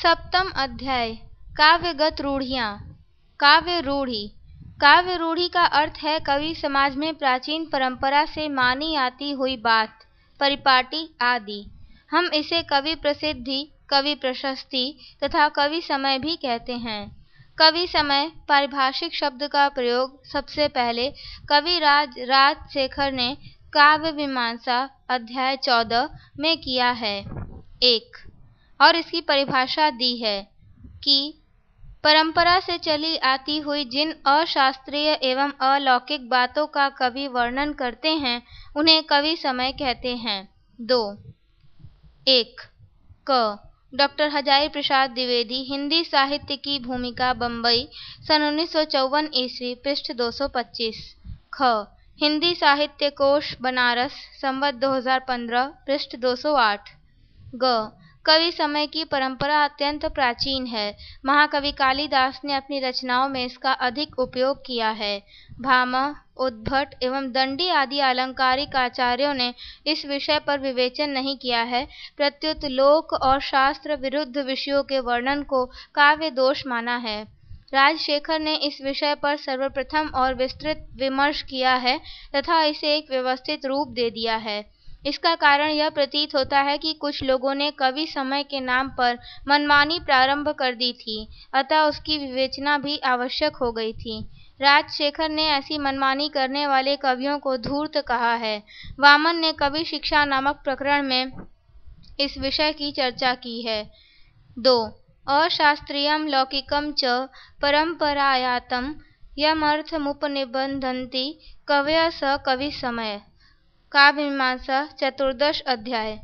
सप्तम अध्याय काव्यगत रूढ़ियाँ। काव्य रूढ़ी। काव्य रूढ़ी का अर्थ है कवि समाज में प्राचीन परंपरा से मानी आती हुई बात, परिपाटी आदि। हम इसे कवि प्रसिद्धि, कवि प्रशस्ति तथा कवि समय भी कहते हैं। कवि समय पारिभाषिक शब्द का प्रयोग सबसे पहले कविराज राजशेखर ने काव्य मीमांसा अध्याय 14 में किया है। 1 और इसकी परिभाषा दी है कि परंपरा से चली आती हुई जिन अशास्त्रीय एवं अलौकिक बातों का कवि वर्णन करते हैं उन्हें कवि समय कहते हैं। 2 1 क डॉक्टर हजारी प्रसाद द्विवेदी, हिंदी साहित्य की भूमिका, बम्बई, सन 1954 ईस्वी, पृष्ठ 225। ख हिंदी साहित्य कोश, बनारस, संवत 2015, पृष्ठ 208। ग कवि समय की परंपरा अत्यंत प्राचीन है। महाकवि कालिदास ने अपनी रचनाओं में इसका अधिक उपयोग किया है। भामह, उद्भट एवं दंडी आदि आलंकारिक आचार्यों ने इस विषय पर विवेचन नहीं किया है, प्रत्युत लोक और शास्त्र विरुद्ध विषयों के वर्णन को काव्य दोष माना है। राजशेखर ने इस विषय पर सर्वप्रथम और विस्तृत विमर्श किया है तथा इसे एक व्यवस्थित रूप दे दिया है। इसका कारण यह प्रतीत होता है कि कुछ लोगों ने कवि समय के नाम पर मनमानी प्रारंभ कर दी थी, अतः उसकी विवेचना भी आवश्यक हो गई थी। राजशेखर ने ऐसी मनमानी करने वाले कवियों को धूर्त कहा है। वामन ने कवि शिक्षा नामक प्रकरण में इस विषय की चर्चा की है। 2 अशास्त्रीयम लौकिकम च परंपरायातम यमर्थमुपनिबंधन्ति कवयः स कवि समय। काव्य मीमांसा चतुर्दश अध्याय।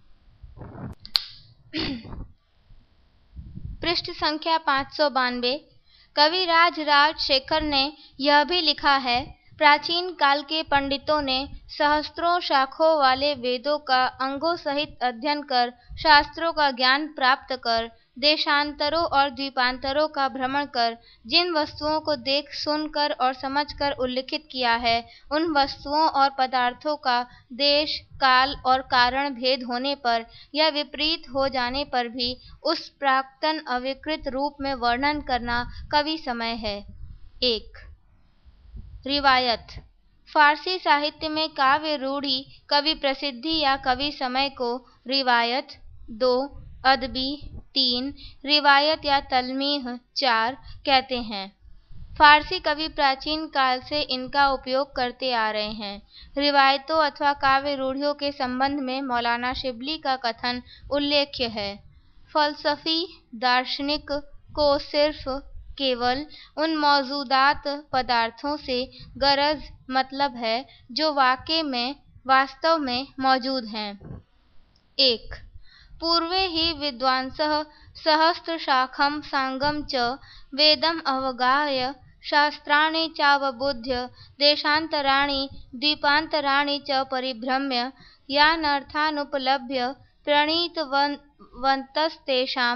पृष्ठ संख्या 592। कविराज राजशेखर ने यह भी लिखा है, प्राचीन काल के पंडितों ने सहस्त्रों शाखों वाले वेदों का अंगों सहित अध्ययन कर, शास्त्रों का ज्ञान प्राप्त कर, देशांतरों और द्वीपांतरों का भ्रमण कर, जिन वस्तुओं को देख सुनकर और समझकर उल्लिखित किया है, उन वस्तुओं और पदार्थों का देश, काल और कारण भेद होने पर या विपरीत हो जाने पर भी उस प्राक्तन अविकृत रूप में वर्णन करना कवि समय है। 1 रिवायत। फारसी साहित्य में काव्य रूढ़ी, कवि प्रसिद्धि या कवि समय को रिवायत 2, अदबी 3, रिवायत या तलमीह 4 कहते हैं। फारसी कवि प्राचीन काल से इनका उपयोग करते आ रहे हैं। रिवायतों अथवा काव्य रूढ़ियों के संबंध में मौलाना शिबली का कथन उल्लेख्य है। फलसफी दार्शनिक को सिर्फ केवल उन मौजूदात पदार्थों से गरज मतलब है जो वास्तव में मौजूद हैं। 1 पूर्वे हि विद्वांसः सहस्रशाखं सांगं च वेदम् अवगाह्य शास्त्राणि चावबुध्य देशान्तराणि द्वीपान्तराणि च परिभ्रम्य यानर्थानुपलभ्य प्रणीतवन्तस्तेषां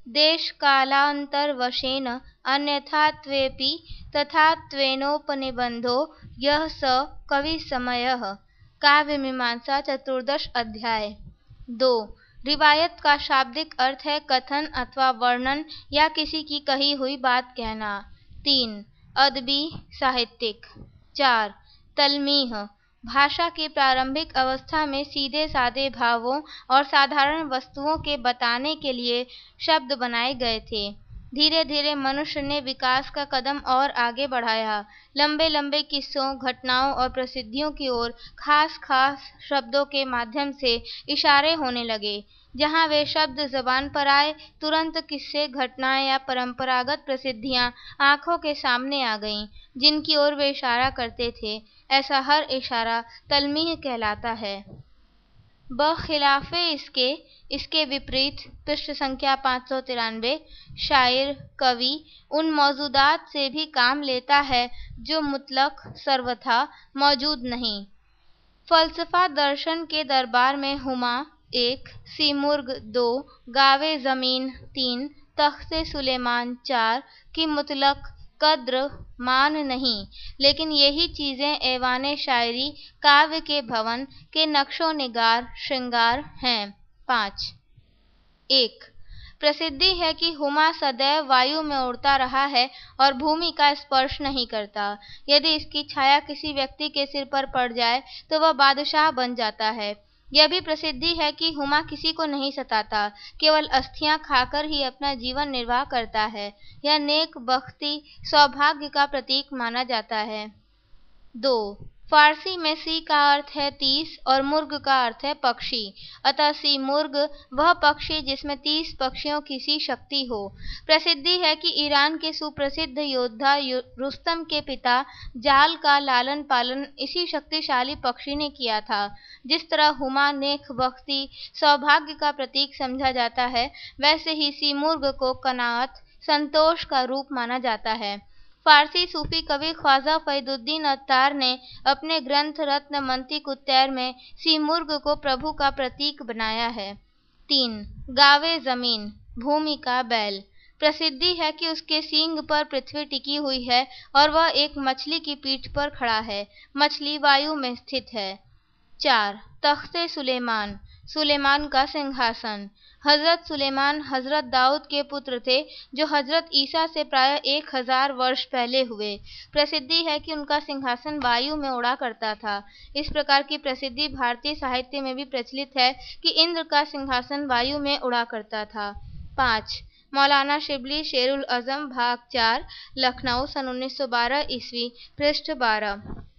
देशकालान्तरवशेन अन्यथात्वेऽपि तथात्वेनोपनिबन्धो यः स कविसमयः। काव्यमीमांसा चतुर्दश अध्याय। 2 रिवायत का शाब्दिक अर्थ है कथन अथवा वर्णन या किसी की कही हुई बात कहना। 3 अदबी साहित्यिक। 4 तलमीह भाषा की प्रारंभिक अवस्था में सीधे साधे भावों और साधारण वस्तुओं के बताने के लिए शब्द बनाए गए थे। धीरे धीरे मनुष्य ने विकास का कदम और आगे बढ़ाया। लंबे लंबे किस्सों, घटनाओं और प्रसिद्धियों की ओर खास खास शब्दों के माध्यम से इशारे होने लगे। जहाँ वे शब्द जबान पर आए, तुरंत किस्से, घटनाएं या परंपरागत प्रसिद्धियां आंखों के सामने आ गईं, जिनकी ओर वे इशारा करते थे। ऐसा हर इशारा तलमीह कहलाता है। बखिलाफ़े इसके विपरीत पृष्ठ संख्या 593 शायर, कवि उन मौजूदात से भी काम लेता है जो मुतलक सर्वथा मौजूद नहीं। फलसफा दर्शन के दरबार में हुमा 1, सीमुर्ग 2, गावे ज़मीन 3, तख्ते सुलेमान 4 की मुतलक कद्र मान नहीं, लेकिन यही चीज़ें ऐवाने शायरी, काव्य के भवन के नक्शो निगार श्रृंगार हैं। 5 1 प्रसिद्धि है कि हुमा सदैव वायु में उड़ता रहा है और भूमि का स्पर्श नहीं करता। यदि इसकी छाया किसी व्यक्ति के सिर पर पड़ जाए तो वह बादशाह बन जाता है। यह भी प्रसिद्धि है कि हुमा किसी को नहीं सताता, केवल अस्थियां खाकर ही अपना जीवन निर्वाह करता है। यह नेक बख्ती सौभाग्य का प्रतीक माना जाता है। 2. फारसी में सी का अर्थ है 30 और मुर्ग का अर्थ है पक्षी, अतः सी मुर्ग वह पक्षी जिसमें 30 पक्षियों की सी शक्ति हो। प्रसिद्धि है कि ईरान के सुप्रसिद्ध योद्धा रुस्तम के पिता जाल का लालन पालन इसी शक्तिशाली पक्षी ने किया था। जिस तरह हुमा नेक बख्ती सौभाग्य का प्रतीक समझा जाता है, वैसे ही सी मुर्ग को कनाअत संतोष का रूप माना जाता है। फारसी सूफी कवि ख्वाजा फरीदुद्दीन अत्तार ने अपने ग्रंथ रत्न मंतिक उत्तैर में सीमुर्ग को प्रभु का प्रतीक बनाया है। 3. गावे जमीन, भूमि का बैल। प्रसिद्धि है कि उसके सींग पर पृथ्वी टिकी हुई है और वह एक मछली की पीठ पर खड़ा है। मछली वायु में स्थित है। 4. तख्ते सुलेमान, सुलेमान का सिंहासन। हजरत सुलेमान हजरत दाऊद के पुत्र थे, जो हजरत ईसा से प्राय 1000 वर्ष पहले हुए। प्रसिद्धि है कि उनका सिंहासन वायु में उड़ा करता था। इस प्रकार की प्रसिद्धि भारतीय साहित्य में भी प्रचलित है कि इंद्र का सिंहासन वायु में उड़ा करता था। 5. मौलाना शिबली शेरुल अज़म भाग 4, लखनऊ सन 1912 ईस्वी, पृष्ठ 12।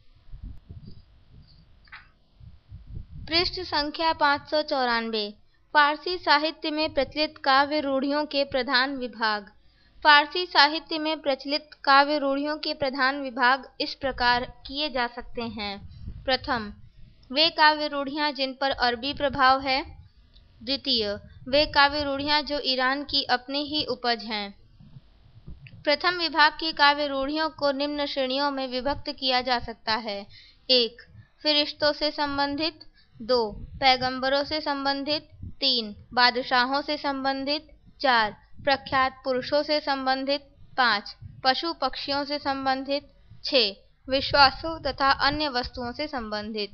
पृष्ठ संख्या 594। फारसी साहित्य में प्रचलित काव्य रूढ़ियों के प्रधान विभाग। फारसी साहित्य में प्रचलित काव्य रूढ़ियों के प्रधान विभाग इस प्रकार किए जा सकते हैं। प्रथम, वे काव्य रूढ़ियाँ जिन पर अरबी प्रभाव है। द्वितीय, वे काव्य रूढ़ियाँ जो ईरान की अपनी ही उपज हैं। प्रथम विभाग की काव्य रूढ़ियों को निम्न श्रेणियों में विभक्त किया जा सकता है। 1. फरिश्तों से संबंधित। 2. पैगंबरों से संबंधित। 3. बादशाहों से संबंधित। 4. प्रख्यात पुरुषों से संबंधित। 5. पशु पक्षियों से संबंधित। 6. विश्वासों तथा अन्य वस्तुओं से संबंधित।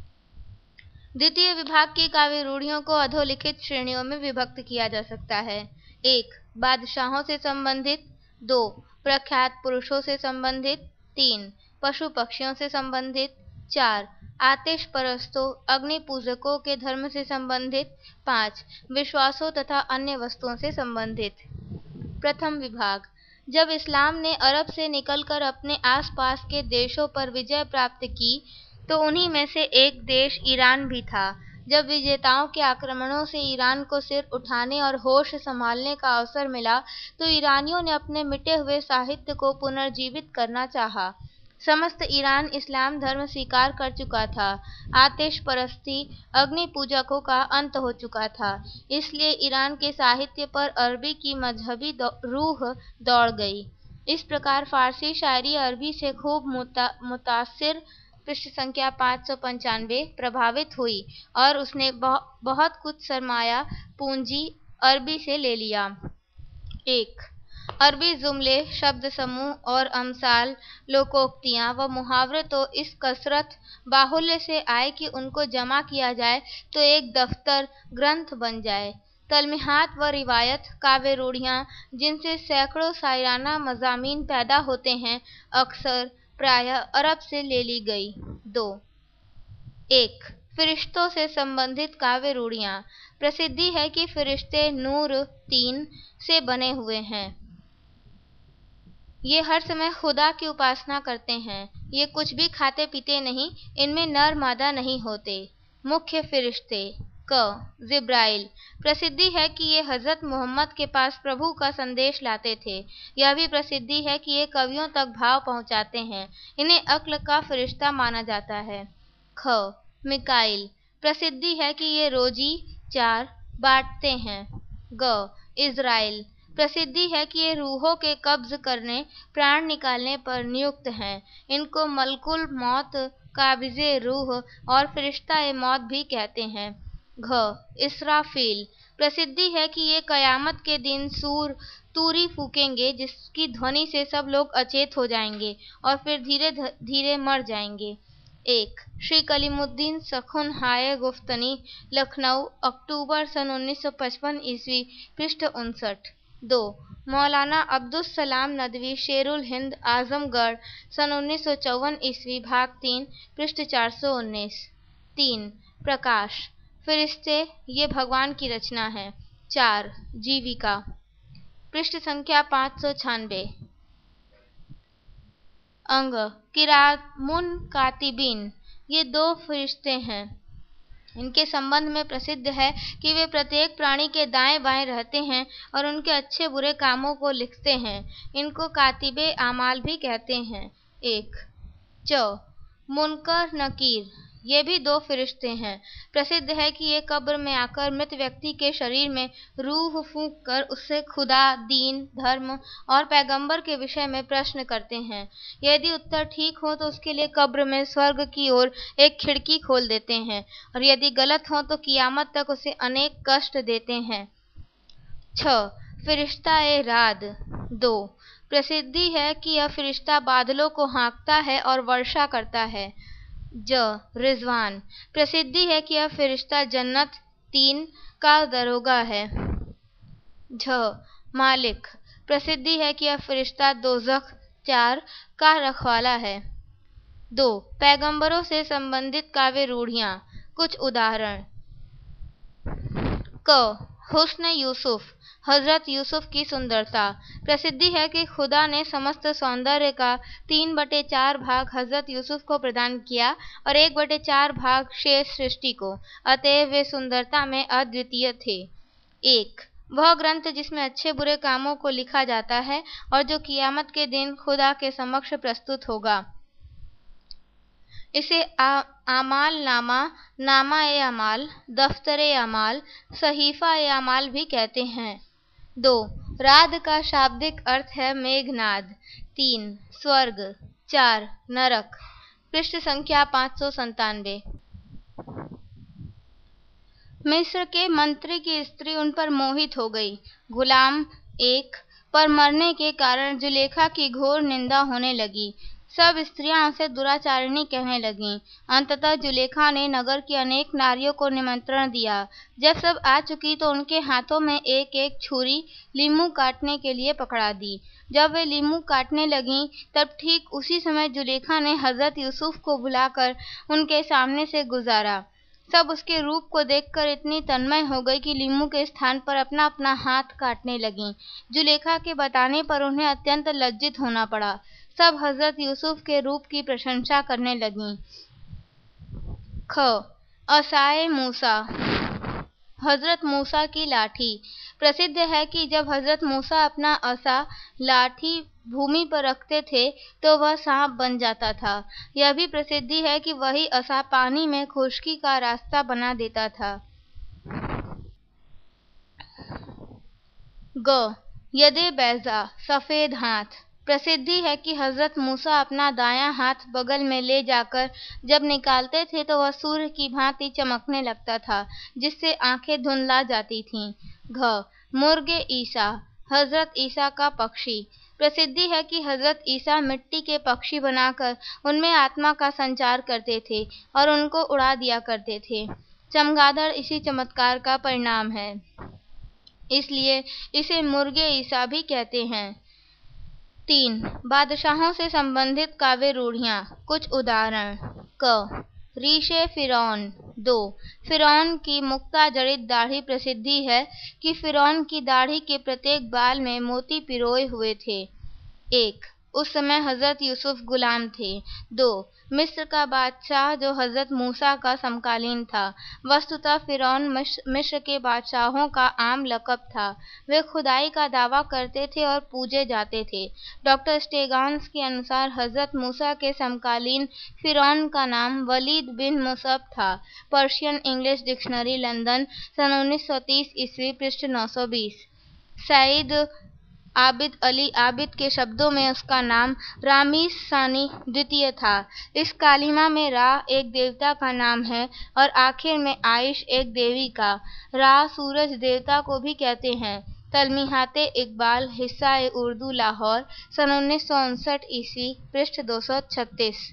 द्वितीय विभाग की काव्य रूढ़ियों को अधोलिखित श्रेणियों में विभक्त किया जा सकता है। 1. बादशाहों से संबंधित। 2. प्रख्यात पुरुषों से संबंधित। 3. पशु पक्षियों से संबंधित। 4. आतिश परस्तों अग्नि पूजकों के धर्म से संबंधित। 5. विश्वासों तथा अन्य वस्तुओं से संबंधित। प्रथम विभाग, जब इस्लाम ने अरब से निकलकर अपने आसपास के देशों पर विजय प्राप्त की, तो उन्हीं में से एक देश ईरान भी था। जब विजेताओं के आक्रमणों से ईरान को सिर उठाने और होश संभालने का अवसर मिला, तो ईरानियों ने अपने मिटे हुए साहित्य को पुनर्जीवित करना चाहा। समस्त ईरान इस्लाम धर्म स्वीकार कर चुका था। आतिश परस्ती अग्नि पूजकों का अंत हो चुका था। इसलिए ईरान के साहित्य पर अरबी की मजहबी रूह दौड़ गई। इस प्रकार फारसी शायरी अरबी से खूब मुतासिर, पृष्ठ संख्या 595, प्रभावित हुई और उसने बहुत कुछ सरमाया पूंजी अरबी से ले लिया। 1. अरबी जुमले, शब्द समूह और अमसाल, लोकोक्तियाँ व मुहावरे तो इस कसरत बाहुल्य से आए कि उनको जमा किया जाए तो एक दफ्तर ग्रंथ बन जाए। तलमीहात व रिवायत, काव्य रूढ़ियाँ जिनसे सैकड़ों शायराना मज़ामीन पैदा होते हैं, अक्सर प्रायः अरब से ले ली गई। 2. 1. फरिश्तों से संबंधित काव्य रूढ़ियाँ। प्रसिद्धि है कि फरिश्ते नूर 3 से बने हुए हैं। ये हर समय खुदा की उपासना करते हैं। ये कुछ भी खाते पीते नहीं, इनमें नर मादा नहीं होते। मुख्य फरिश्ते। क. जिब्राइल। प्रसिद्धि है कि ये हजरत मोहम्मद के पास प्रभु का संदेश लाते थे। यह भी प्रसिद्धि है कि ये कवियों तक भाव पहुंचाते हैं। इन्हें अक्ल का फरिश्ता माना जाता है। ख. मिकाइल। प्रसिद्धि है कि ये रोजी 4 बांटते हैं। ग. इज़राइल। प्रसिद्धि है कि ये रूहों के कब्ज करने, प्राण निकालने पर नियुक्त हैं। इनको मलकुल मौत, काबिज़े रूह और फरिश्ता ए मौत भी कहते हैं। घ. इसराफील। प्रसिद्धि है कि ये कयामत के दिन तूरी फूकेंगे, जिसकी ध्वनि से सब लोग अचेत हो जाएंगे और फिर धीरे धीरे मर जाएंगे। 1 श्री कलीमुद्दीन सखुन हाय गुफ्तनी, लखनऊ, अक्टूबर सन 1955 ईस्वी, पृष्ठ 59। 2 मौलाना अब्दुस सलाम नदवी, शेरुल हिंद, आजमगढ़, सन 1954 ईस्वी, भाग 3, पृष्ठ 419। 3 प्रकाश, फिरिश्ते, ये भगवान की रचना है। 4 जीविका, पृष्ठ संख्या 596। अंग किरामुन कातिबीन, ये 2 फरिश्ते हैं। इनके संबंध में प्रसिद्ध है कि वे प्रत्येक प्राणी के दाएं बाएं रहते हैं और उनके अच्छे बुरे कामों को लिखते हैं। इनको कातिबे आमाल भी कहते हैं। 1 च मुनकर नकीर, ये भी 2 फरिश्ते हैं। प्रसिद्ध है कि ये कब्र में आकर मृत व्यक्ति के शरीर में रूह फूंक कर उससे खुदा, दीन, धर्म और पैगंबर के विषय में प्रश्न करते हैं। यदि उत्तर ठीक हो तो उसके लिए कब्र में स्वर्ग की ओर एक खिड़की खोल देते हैं और यदि गलत हो तो कियामत तक उसे अनेक कष्ट देते हैं। 6 फरिश्ता ए राद, 2 प्रसिद्धि है कि यह फरिश्ता बादलों को हाँकता है और वर्षा करता है। ज रिजवान, प्रसिद्धि है कि यह फरिश्ता जन्नत 3 का दरोगा है। झ मालिक, प्रसिद्धि है कि यह फरिश्ता दोज़ख 4 का रखवाला है। 2 पैगंबरों से संबंधित काव्य रूढ़ियाँ, कुछ उदाहरण। क हुस्न यूसुफ, हजरत यूसुफ की सुंदरता। प्रसिद्धि है कि खुदा ने समस्त सौंदर्य का 3/4 भाग हजरत यूसुफ को प्रदान किया और 1/4 भाग शेष सृष्टि को, अतएव वे सुंदरता में अद्वितीय थे। 1 वह ग्रंथ जिसमें अच्छे बुरे कामों को लिखा जाता है और जो कियामत के दिन खुदा के समक्ष प्रस्तुत होगा। इसे आमाल नामा, नामा ए अमाल, दफ्तर ए अमाल, सहीफा ए अमाल भी कहते हैं। 2 राद का शाब्दिक अर्थ है मेघनाद। 3 स्वर्ग, 4 नरक, पृष्ठ संख्या 597। मिस्र के मंत्री की स्त्री उन पर मोहित हो गई। गुलाम 1 पर मरने के कारण जुलेखा की घोर निंदा होने लगी। सब स्त्रियां उसे दुराचारिणी कहने लगीं। अंततः जुलेखा ने नगर की अनेक नारियों को निमंत्रण दिया। जब सब आ चुकी तो उनके हाथों में एक एक छुरी लीमू काटने के लिए पकड़ा दी। जब वे लीमू काटने लगीं तब ठीक उसी समय जुलेखा ने हजरत यूसुफ को बुलाकर उनके सामने से गुजारा। सब उसके रूप को देखकर इतनी तन्मय हो गई कि लीमू के स्थान पर अपना अपना हाथ काटने लगीं। जुलेखा के बताने पर उन्हें अत्यंत लज्जित होना पड़ा। सब हजरत यूसुफ के रूप की प्रशंसा करने लगीं। ख असाए मूसा, हजरत मूसा की लाठी। प्रसिद्ध है कि जब हजरत मूसा अपना असा लाठी भूमि पर रखते थे तो वह सांप बन जाता था। यह भी प्रसिद्धि है कि वही असा पानी में खुश्की का रास्ता बना देता था। ग यदे बैजा, सफेद हाथ। प्रसिद्धि है कि हजरत मूसा अपना दायां हाथ बगल में ले जाकर जब निकालते थे तो वह सूर्य की भांति चमकने लगता था, जिससे आंखें धुंधला जाती थीं। घ मुर्गे ईसा, हजरत ईसा का पक्षी। प्रसिद्धि है कि हजरत ईसा मिट्टी के पक्षी बनाकर उनमें आत्मा का संचार करते थे और उनको उड़ा दिया करते थे। चमगादड़ इसी चमत्कार का परिणाम है, इसलिए इसे मुर्गे ईसा भी कहते हैं। 3 बादशाहों से संबंधित काव्य रूढ़ियाँ, कुछ उदाहरण। क रीशे फिरौन। 2 फिरौन की मुक्ता जड़ित दाढ़ी। प्रसिद्धि है कि फिरौन की दाढ़ी के प्रत्येक बाल में मोती पिरोए हुए थे। 1 उस समय हजरत यूसुफ गुलाम थे। 2 मिस्र का बादशाह जो हजरत मूसा का समकालीन था। वस्तुतः फिरौन मिस्र के बादशाहों का आम लक़ब था। वे खुदाई का दावा करते थे और पूजे जाते थे। डॉक्टर स्टेगान्स के अनुसार हजरत मूसा के समकालीन फिरौन का नाम वलीद बिन मुसअब था। पर्शियन इंग्लिश डिक्शनरी, लंदन, सन 1930 ईस्वी, पृष्ठ 920। सईद आबिद अली आबिद के शब्दों में उसका नाम रामीस सानी द्वितीय था। इस कालिमा में रा एक देवता का नाम है और आखिर में आइश एक देवी का। रा सूरज देवता को भी कहते हैं। तलमीहाते इकबाल, हिस्सा ए उर्दू, लाहौर, सन 1959 ईस्वी, पृष्ठ 236।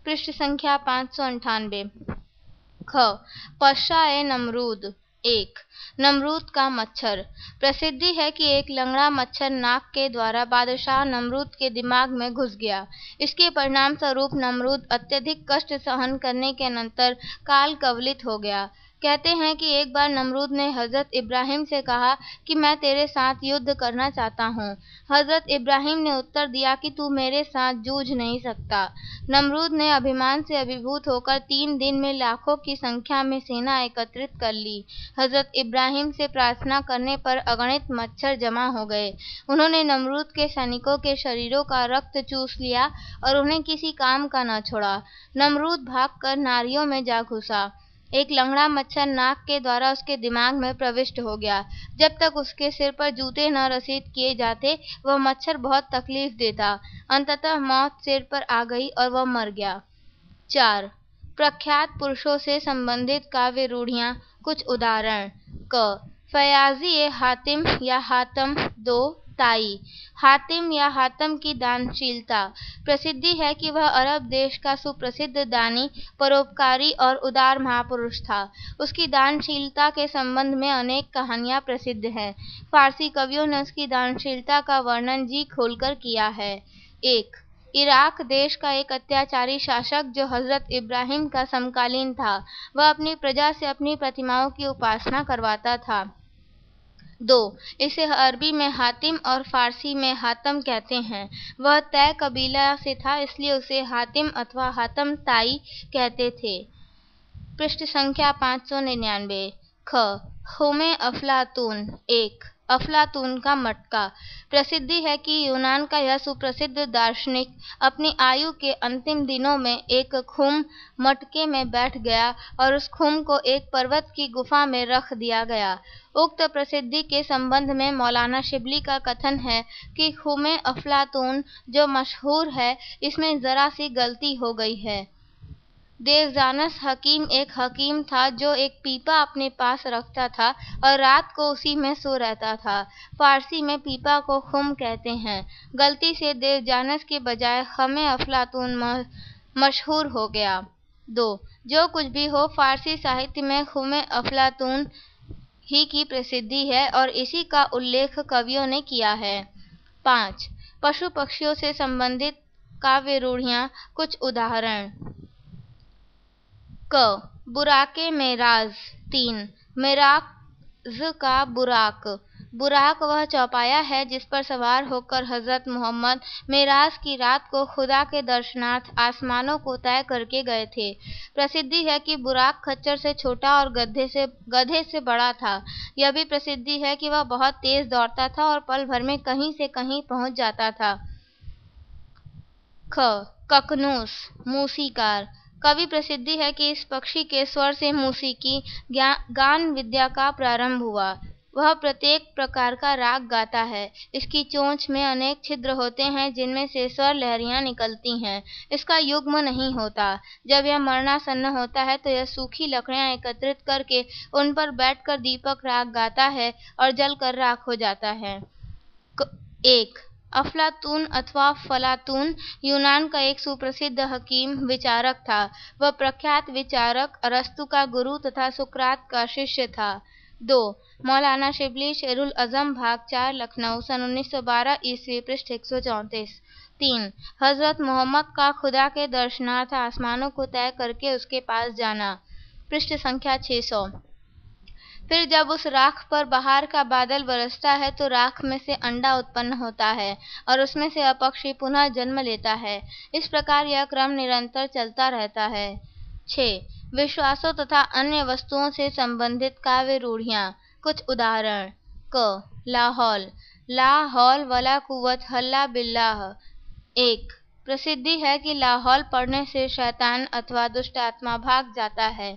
पृष्ठ संख्या 598। ख। पशा ए नमरूद। 1। नमरूद का मच्छर। प्रसिद्धि है कि एक लंगड़ा मच्छर नाक के द्वारा बादशाह नमरूद के दिमाग में घुस गया। इसके परिणाम स्वरूप नमरूद अत्यधिक कष्ट सहन करने के अनंतर काल कवलित हो गया। कहते हैं कि एक बार नमरूद ने हजरत इब्राहिम से कहा कि मैं तेरे साथ युद्ध करना चाहता हूँ। हजरत इब्राहिम ने उत्तर दिया कि तू मेरे साथ जूझ नहीं सकता। नमरूद ने अभिमान से अभिभूत होकर 3 दिन में लाखों की संख्या में सेना एकत्रित कर ली। हजरत इब्राहिम से प्रार्थना करने पर अगणित मच्छर जमा हो गए। उन्होंने नमरूद के सैनिकों के शरीरों का रक्त चूस लिया और उन्हें किसी काम का न छोड़ा। नमरूद भागकर नारियों में जा घुसा। एक लंगड़ा मच्छर नाक के द्वारा उसके दिमाग में प्रविष्ट हो गया। जब तक उसके सिर पर जूते न रसीद किए जाते, वह मच्छर बहुत तकलीफ देता। अंततः मौत सिर पर आ गई और वह मर गया। 4। प्रख्यात पुरुषों से संबंधित काव्य रूढ़ियाँ। कुछ उदाहरण। क। फयाजी ए हातिम या हातम। 2। ताई। हातिम या हातम की दानशीलता। प्रसिद्धि है कि वह अरब देश का सुप्रसिद्ध दानी, परोपकारी और उदार महापुरुष था। उसकी दानशीलता के संबंध में अनेक कहानियाँ प्रसिद्ध हैं। फारसी कवियों ने उसकी दानशीलता का वर्णन जी खोलकर किया है। 1। इराक देश का एक अत्याचारी शासक जो हजरत इब्राहिम का समकालीन था, वह अपनी प्रजा से अपनी प्रतिमाओं की उपासना करवाता था। 2। इसे अरबी में हातिम और फारसी में हातम कहते हैं। वह तय कबीला से था, इसलिए उसे हातिम अथवा हातम ताई कहते थे। पृष्ठ संख्या 599। ख। हुमे अफलातून। 1। अफलातून का मटका। प्रसिद्धि है कि यूनान का यह सुप्रसिद्ध दार्शनिक अपनी आयु के अंतिम दिनों में एक खुम मटके में बैठ गया और उस खुम को एक पर्वत की गुफा में रख दिया गया। उक्त प्रसिद्धि के संबंध में मौलाना शिबली का कथन है कि खुमे अफलातून जो मशहूर है, इसमें जरा सी गलती हो गई है। देवजानस हकीम एक हकीम था जो एक पीपा अपने पास रखता था और रात को उसी में सो रहता था। फारसी में पीपा को खुम कहते हैं। गलती से देवजानस के बजाय खमे अफलातून मशहूर हो गया। 2। जो कुछ भी हो, फारसी साहित्य में खुमे अफलातून ही की प्रसिद्धि है और इसी का उल्लेख कवियों ने किया है। 5। पशु पक्षियों से संबंधित काव्य रूढ़ियाँ। कुछ उदाहरण। क। बुराके मेराज। 3। मेराज का बुराक। बुराक वह चौपाया है जिस पर सवार होकर हजरत मोहम्मद मेराज की रात को खुदा के दर्शनार्थ आसमानों को तय करके गए थे। प्रसिद्धि है कि बुराक खच्चर से छोटा और गधे से बड़ा था। यह भी प्रसिद्धि है कि वह बहुत तेज दौड़ता था और पल भर में कहीं से कहीं पहुंच जाता था। ख। ककनूस। मूसीकार। कवि प्रसिद्धि है कि इस पक्षी के स्वर से मूसीकी गान विद्या का प्रारंभ हुआ। वह प्रत्येक प्रकार का राग गाता है। इसकी चोंच में अनेक छिद्र होते हैं जिनमें से स्वर लहरियां निकलती हैं। इसका युग्म नहीं होता। जब यह मरणासन्न होता है तो यह सूखी लकड़ियां एकत्रित करके उन पर बैठकर दीपक राग गाता है और जलकर राख हो जाता है। 1। अफलातून अथवा फलातून यूनान का एक सुप्रसिद्ध हकीम विचारक था। वह प्रख्यात विचारक अरस्तु का गुरु तथा सुकरात का शिष्य था। 2। मौलाना शिबली शेरुल अज़म भाग 4 लखनऊ सन 1912 ईस्वी पृष्ठ 134। 3। हजरत मोहम्मद का खुदा के दर्शनार्थ आसमानों को तय करके उसके पास जाना। पृष्ठ संख्या 600। फिर जब उस राख पर बाहर का बादल बरसता है तो राख में से अंडा उत्पन्न होता है और उसमें से अपक्षी पुनः जन्म लेता है। इस प्रकार यह क्रम निरंतर चलता रहता है। 6। विश्वासों तथा अन्य वस्तुओं से संबंधित काव्य रूढ़ियाँ। कुछ उदाहरण। क। लाहौल। ला हौल वला कुव्वत हल्ला बिल्लाह। 1। प्रसिद्धि है कि लाहौल पढ़ने से शैतान अथवा दुष्ट आत्मा भाग जाता है।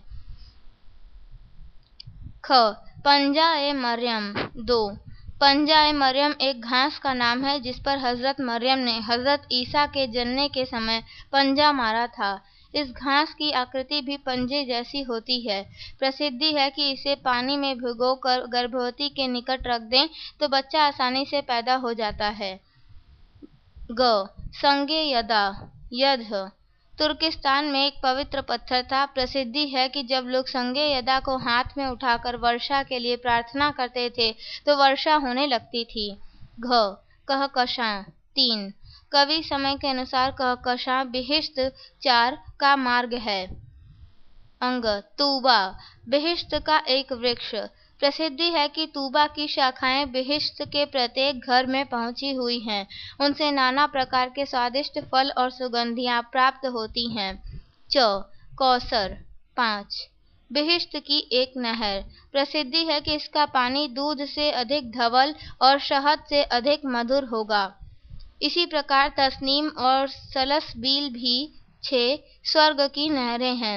ख। पंजा ए मरियम। 2। पंजा ए मरियम एक घास का नाम है जिस पर हजरत मरियम ने हजरत ईसा के जनने के समय पंजा मारा था। इस घास की आकृति भी पंजे जैसी होती है। प्रसिद्धि है कि इसे पानी में भिगोकर गर्भवती के निकट रख दें तो बच्चा आसानी से पैदा हो जाता है। ग। संगे यदा। यद्ध। तुर्किस्तान में एक पवित्र पत्थर था। प्रसिद्धि है कि जब लोग संगे यदा को हाथ में उठाकर वर्षा के लिए प्रार्थना करते थे तो वर्षा होने लगती थी। घ कहकशां 3। कवि समय के अनुसार कहकशां बिहिश्त 4 का मार्ग है। अंग तूबा बिहिश्त का एक वृक्ष। प्रसिद्धि है कि तूबा की शाखाएं बिहिश्त के प्रत्येक घर में पहुंची हुई हैं। उनसे नाना प्रकार के स्वादिष्ट फल और सुगंधियां प्राप्त होती हैं। च कौसर 5। बिहिश्त की एक नहर। प्रसिद्धि है कि इसका पानी दूध से अधिक धवल और शहद से अधिक मधुर होगा। इसी प्रकार तस्नीम और सलसबील भी 6 स्वर्ग की नहरें हैं।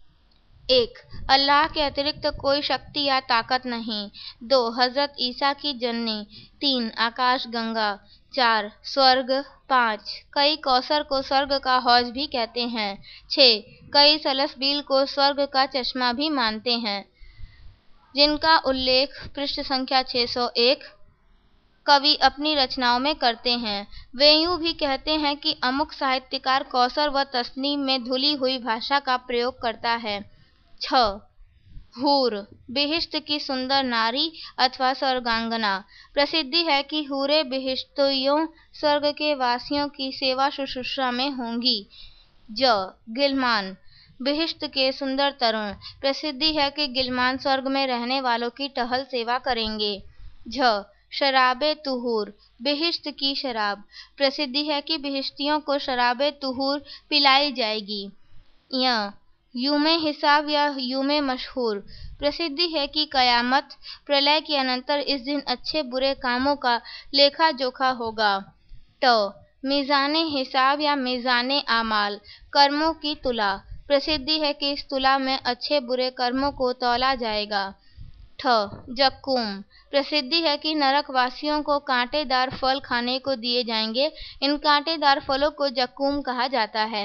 1 अल्लाह के अतिरिक्त कोई शक्ति या ताकत नहीं। 2 हजरत ईसा की जननी। 3 आकाश गंगा। 4 स्वर्ग। 5 कई कौसर को स्वर्ग का हौज भी कहते हैं। 6 कई सलसबील को स्वर्ग का चश्मा भी मानते हैं, जिनका उल्लेख पृष्ठ संख्या 601 कवि अपनी रचनाओं में करते हैं। वे यूं भी कहते हैं कि अमुक साहित्यकार कौसर व तस्नीम में धुली हुई भाषा का प्रयोग करता है। 6 हूर बिहिश्त की सुंदर नारी अथवा स्वर्गांगना। प्रसिद्धि है कि हूरें बिहिश्तियों स्वर्ग के वासियों की सेवा शुश्रूषा में होंगी। ज गिलमान बिहिश्त के सुंदर तरुण। प्रसिद्धि है कि गिलमान स्वर्ग में रहने वालों की टहल सेवा करेंगे। झ शराबे तुहूर बिहिश्त की शराब। प्रसिद्धि है कि बिहिश्तियों को शराबे तुहूर पिलाई जाएगी। य यूमे हिसाब या यूमे मशहूर। प्रसिद्धि है कि कयामत प्रलय के अनंतर इस दिन अच्छे बुरे कामों का लेखा जोखा होगा। ट मीज़ाने हिसाब या मीज़ाने आमाल कर्मों की तुला। प्रसिद्धि है कि इस तुला में अच्छे बुरे कर्मों को तौला जाएगा। ठ जक्कूम प्रसिद्धि है कि नरकवासियों को कांटेदार फल खाने को दिए जाएंगे। इन कांटेदार फलों को जक्कूम कहा जाता है।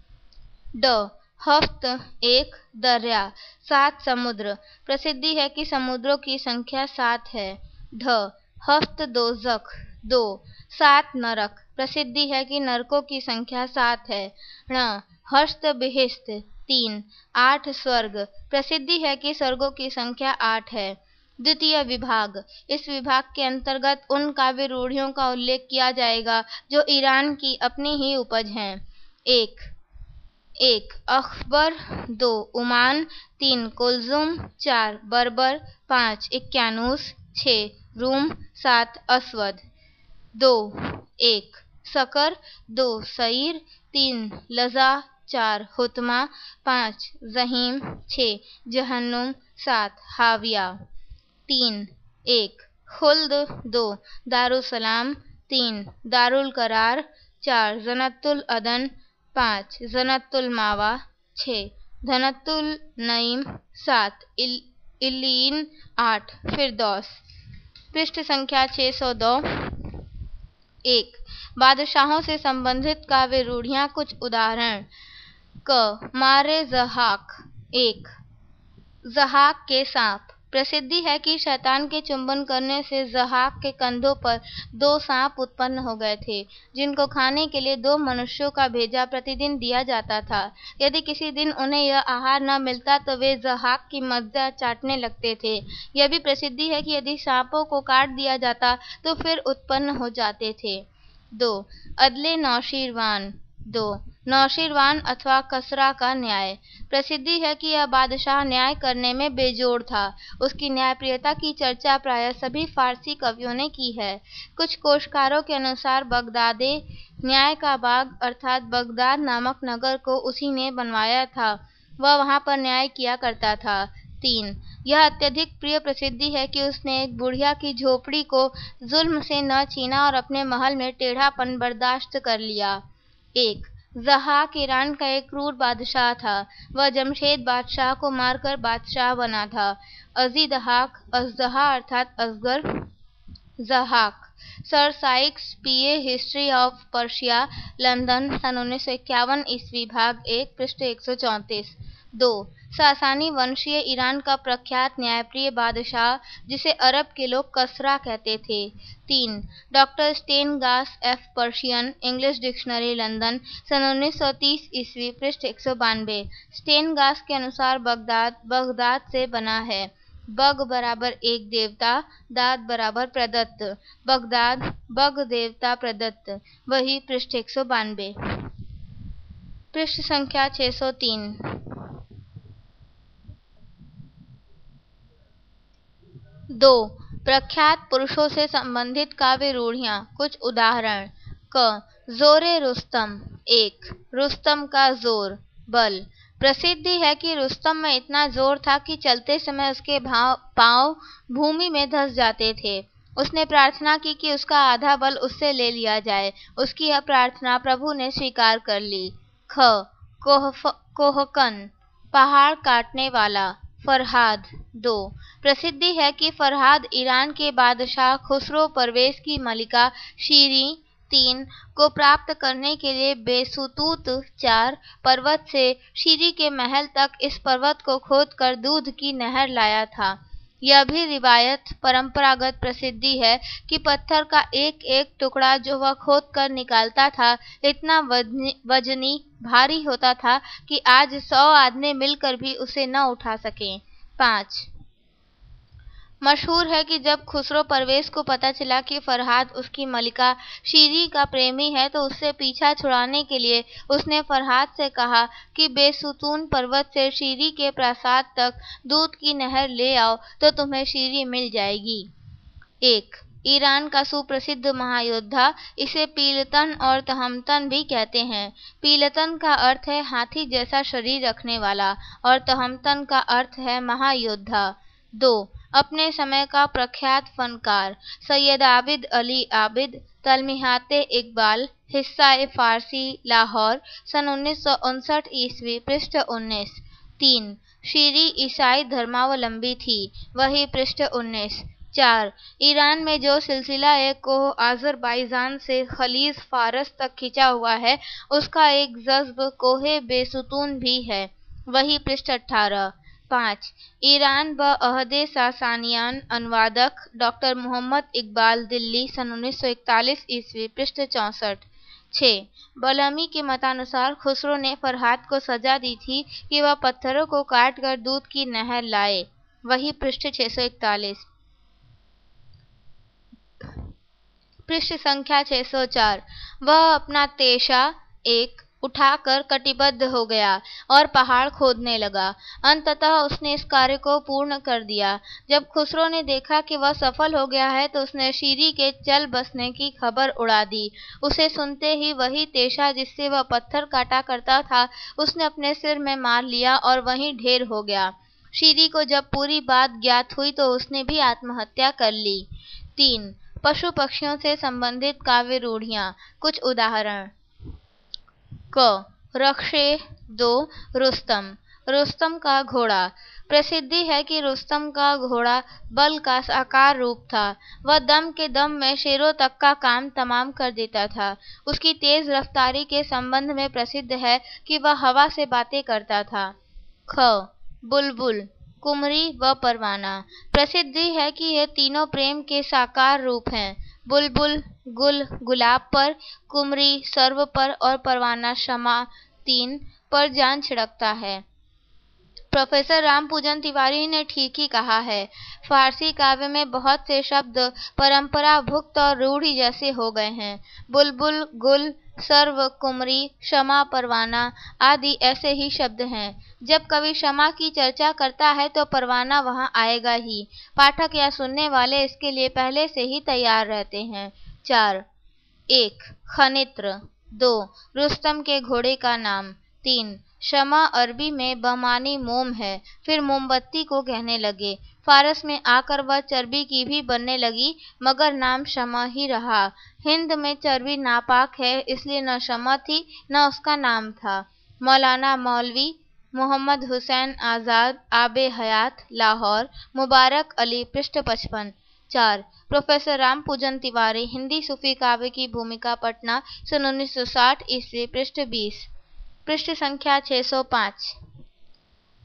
ड हफ्त 1 दर्या 7 समुद्र। प्रसिद्धि है कि समुद्रों की संख्या 7 है। ढ हफ्त दोज़ख 2 7 नरक। प्रसिद्धि है कि नरकों की संख्या 7 है। ण हस्त बिहिस्त 3 8 स्वर्ग। प्रसिद्धि है कि स्वर्गों की संख्या 8 है। द्वितीय विभाग। इस विभाग के अंतर्गत उन काव्य रूढ़ियों का उल्लेख किया जाएगा जो ईरान की अपनी ही उपज हैं। 1 अखबर 2 उमान 3 कुलजुम 4 बर्बर 5 इक्यानूस 6 रूम 7 अस्वद। 2 1 सकर 2 सईर 3 लज़ा 4 हुतमा 5 ज़हीम 6 जहन्नुम 7 हाविया। 3 1 खुल्द 2 दारुसलाम 3 दारुल करार 4 जन्नतुल अदन 5 जन्नतुल मावा 6 जन्नतुल नईम 7 इल्लीन 8 फिरदौस। पृष्ठ संख्या 602। 1 बादशाहों से संबंधित काव्य रूढ़ियाँ। कुछ उदाहरण। क मारे ज़हाक 1 ज़हाक के सांप। प्रसिद्धि है कि शैतान के चुंबन करने से ज़हाक के कंधों पर 2 सांप उत्पन्न हो गए थे, जिनको खाने के लिए 2 मनुष्यों का भेजा प्रतिदिन दिया जाता था। यदि किसी दिन उन्हें यह आहार न मिलता तो वे ज़हाक की मज्जा चाटने लगते थे। यह भी प्रसिद्धि है कि यदि सांपों को काट दिया जाता तो फिर उत्पन्न हो जाते थे। 2 अदले नौशीरवान 2 नौशीरवान अथवा कसरा का न्याय। प्रसिद्धि है कि यह बादशाह न्याय करने में बेजोड़ था। उसकी न्यायप्रियता की चर्चा प्रायः सभी फारसी कवियों ने की है। कुछ कोशकारों के अनुसार बगदादे न्याय का बाग अर्थात बगदाद नामक नगर को उसी ने बनवाया था। वह वहाँ पर न्याय किया करता था। 3 यह अत्यधिक प्रिय प्रसिद्धि है कि उसने एक बुढ़िया की झोपड़ी को जुल्म से न छीना और अपने महल में टेढ़ापन बर्दाश्त कर लिया। 1 ज़हाक ईरान का एक क्रूर बादशाह था। वह जमशेद बादशाह को मारकर बादशाह बना था। अज़ीदहाक अज़दहा अर्थात असगर ज़हाक। Sir Sykes PA history of Persia London सन 1951 ईस्वी भाग 1 पृष्ठ 134। 2 सासानी वंशीय ईरान का प्रख्यात न्यायप्रिय बादशाह जिसे अरब के लोग कसरा कहते थे। 3. Doctor Steingass F Persian, English dictionary London, सन 1930 ईस्वी, पृष्ठ 192। स्टेनगास के अनुसार बगदाद से बना है। बग बराबर एक देवता, दाद बराबर प्रदत्त, बगदाद बग देवता प्रदत्त, वही, पृष्ठ 192। पृष्ठ संख्या 603। 2. प्रख्यात पुरुषों से संबंधित काव्य रूढ़ियाँ। कुछ उदाहरण। क. जोरे रुस्तम। 1. रुस्तम का जोर, बल। प्रसिद्धि है कि रुस्तम में इतना जोर था कि चलते समय उसके पांव भूमि में धंस जाते थे। उसने प्रार्थना की कि उसका आधा बल उससे ले लिया जाए। उसकी यह प्रार्थना प्रभु ने स्वीकार कर ली। ख. कोहकन, पहाड़ काटने वाला, फरहाद। 2. प्रसिद्धि है कि फरहाद ईरान के बादशाह खुसरो परवेज की मलिका शीरी 3 को प्राप्त करने के लिए बेसुतूत 4 पर्वत से शीरी के महल तक इस पर्वत को खोदकर दूध की नहर लाया था। यह भी रिवायत परंपरागत प्रसिद्धि है कि पत्थर का एक एक टुकड़ा जो वह खोद कर निकालता था इतना वजनी भारी होता था कि आज 100 आदमी मिलकर भी उसे न उठा सकें। 5. मशहूर है कि जब खुसरो परवेज को पता चला कि फरहाद उसकी मलिका शीरी का प्रेमी है तो उससे पीछा छुड़ाने के लिए उसने फरहाद से कहा कि बेसुतून पर्वत से शीरी के प्रासाद तक दूध की नहर ले आओ तो तुम्हें शीरी मिल जाएगी। 1. ईरान का सुप्रसिद्ध महायोद्धा, इसे पीलतन और तहमतन भी कहते हैं। पीलतन का अर्थ है हाथी जैसा शरीर रखने वाला और तहमतन का अर्थ है महायोद्धा। 2. अपने समय का प्रख्यात फनकार, सैयद आबिद अली आबिद, तलमीहाते इकबाल, हिस्सा फारसी, लाहौर, सन 1959 ईस्वी, पृष्ठ 19। 3. शीरी ईसाई धर्मावलंबी थी, वही, पृष्ठ 19। 4. ईरान में जो सिलसिला कोह आज़रबाईजान से खलीज फारस तक खिंचा हुआ है उसका एक जज्ब कोहे बेसुतून भी है, वही, पृष्ठ 18। 5. ईरान व अहदे सासानियान, अनुवादक डॉक्टर मोहम्मद इकबाल, दिल्ली, सन 1941 ईस्वी, पृष्ठ 64। 6. बलहमी के मतानुसार खुसरो ने फरहाद को सजा दी थी कि वह पत्थरों को काट कर दूध की नहर लाए, वही, पृष्ठ 641। पृष्ठ संख्या 604। वह अपना तेशा 1 उठाकर कटिबद्ध हो गया और पहाड़ खोदने लगा। अंततः उसने इस कार्य को पूर्ण कर दिया। जब खुसरो ने देखा कि वह सफल हो गया है तो उसने शीरी के चल बसने की खबर उड़ा दी। उसे सुनते ही वही तेशा जिससे वह पत्थर काटा करता था उसने अपने सिर में मार लिया और वहीं ढेर हो गया। शीरी को जब पूरी बात ज्ञात हुई तो उसने भी आत्महत्या कर ली। 3. पशु पक्षियों से संबंधित काव्य रूढ़ियाँ। कुछ उदाहरण। क. रक्षे 2 रुस्तम। रुस्तम का घोड़ा। प्रसिद्धि है कि रुस्तम का घोड़ा बल का साकार रूप था। वह दम के दम में शेरों तक का काम तमाम कर देता था। उसकी तेज रफ्तारी के संबंध में प्रसिद्ध है कि वह हवा से बातें करता था। ख. बुलबुल, कुमरी व परवाना। प्रसिद्धि है कि ये तीनों प्रेम के साकार रूप हैं। बुलबुल गुल गुलाब पर, कुमरी सर्व पर और परवाना शमा 3 पर जान छिड़कता है। प्रोफेसर रामपूजन तिवारी ने ठीक ही कहा है। फारसी काव्य में बहुत से शब्द परंपरा भुक्त और रूढ़ि जैसे हो गए हैं। बुलबुल, गुल, सर्व, कुमरी, शमा, परवाना आदि ऐसे ही शब्द हैं। जब कवि शमा की चर्चा करता है तो परवाना वहां आएगा ही। पाठक या सुनने वाले इसके लिए पहले से ही तैयार रहते हैं। 4. 1. खनित्र। 2. रुस्तम के घोड़े का नाम। 3. शमा अरबी में बमानी मोम है, फिर मोमबत्ती को कहने लगे। फारस में आकर वह चर्बी की भी बनने लगी मगर नाम शमा ही रहा। हिंद में चर्बी नापाक है इसलिए न शमा थी न उसका नाम था। मौलाना मौलवी मोहम्मद हुसैन आज़ाद, आबे हयात, लाहौर, मुबारक अली, पृष्ठ 55। 4. प्रोफेसर रामपूजन तिवारी, हिंदी सूफी काव्य की भूमिका, पटना, सन 1960 ईस्वी, पृष्ठ 20। पृष्ठ संख्या 605।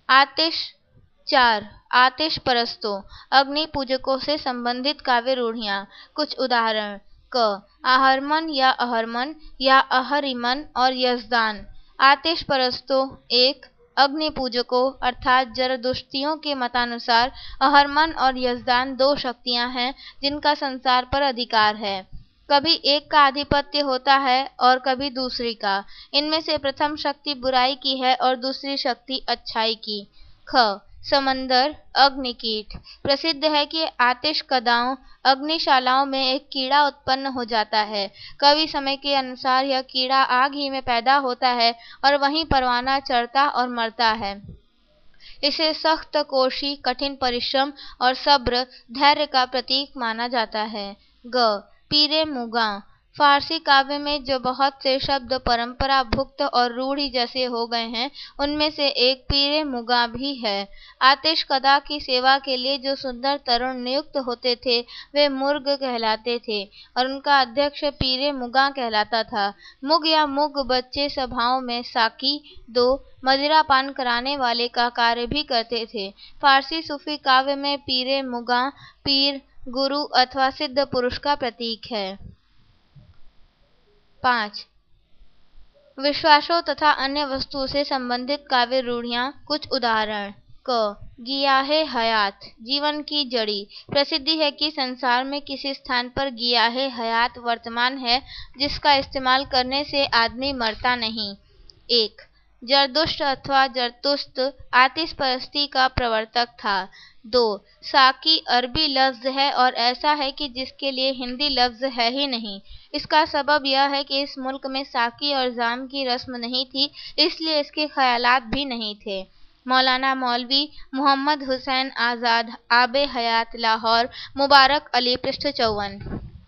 आतिश 4 आतिश परस्तों अग्नि पूजकों से संबंधित काव्य रूढ़ियाँ। कुछ उदाहरण। क आहरमन या अहरिमन और यजदान। आतिश परस्तों 1 अग्नि पूजकों अर्थात जरदुश्तियों के मतानुसार अहरमन और यजदान दो शक्तियाँ हैं जिनका संसार पर अधिकार है। कभी एक का आधिपत्य होता है और कभी दूसरी का। इनमें से प्रथम शक्ति बुराई की है और दूसरी शक्ति अच्छाई की। ख समंदर अग्निकीट। प्रसिद्ध है कि आतिशकदाओं अग्निशालाओं में एक कीड़ा उत्पन्न हो जाता है। कवि समय के अनुसार यह कीड़ा आग ही में पैदा होता है और वहीं परवाना चढ़ता और मरता है। इसे सख्त कोशी, कठिन परिश्रम और सब्र धैर्य का प्रतीक माना जाता है। ग पीरे मुगा। फारसी काव्य में जो बहुत से शब्द परंपरा भुक्त और रूढ़ी जैसे हो गए हैं उनमें से एक पीरे मुगा भी है। आतिशकदा की सेवा के लिए जो सुंदर तरुण नियुक्त होते थे वे मुर्ग कहलाते थे और उनका अध्यक्ष पीरे मुगा कहलाता था। मुग या मुग बच्चे सभाओं में साकी 2 मदिरा पान कराने वाले का कार्य भी करते थे। फारसी सूफी काव्य में पीरे मुगा पीर, गुरु अथवा सिद्ध पुरुष का प्रतीक है। 5 विश्वासों तथा अन्य वस्तुओं से संबंधित काव्य रूढ़ियाँ। कुछ उदाहरण। क गियाहे हयात जीवन की जड़ी। प्रसिद्धि है कि संसार में किसी स्थान पर गियाहे हयात वर्तमान है जिसका इस्तेमाल करने से आदमी मरता नहीं। 1 जरदुश्त अथवा जरतुस्त आतिश परस्ती का प्रवर्तक था। 2 साकी अरबी लफ्ज है और ऐसा है कि जिसके लिए हिंदी लफ्ज है ही नहीं। इसका सबब यह है कि इस मुल्क में साकी और जाम की रस्म नहीं थी, इसलिए इसके ख्यालात भी नहीं थे। मौलाना मौलवी मोहम्मद हुसैन आज़ाद आबे हयात लाहौर मुबारक अली पृष्ठ 54।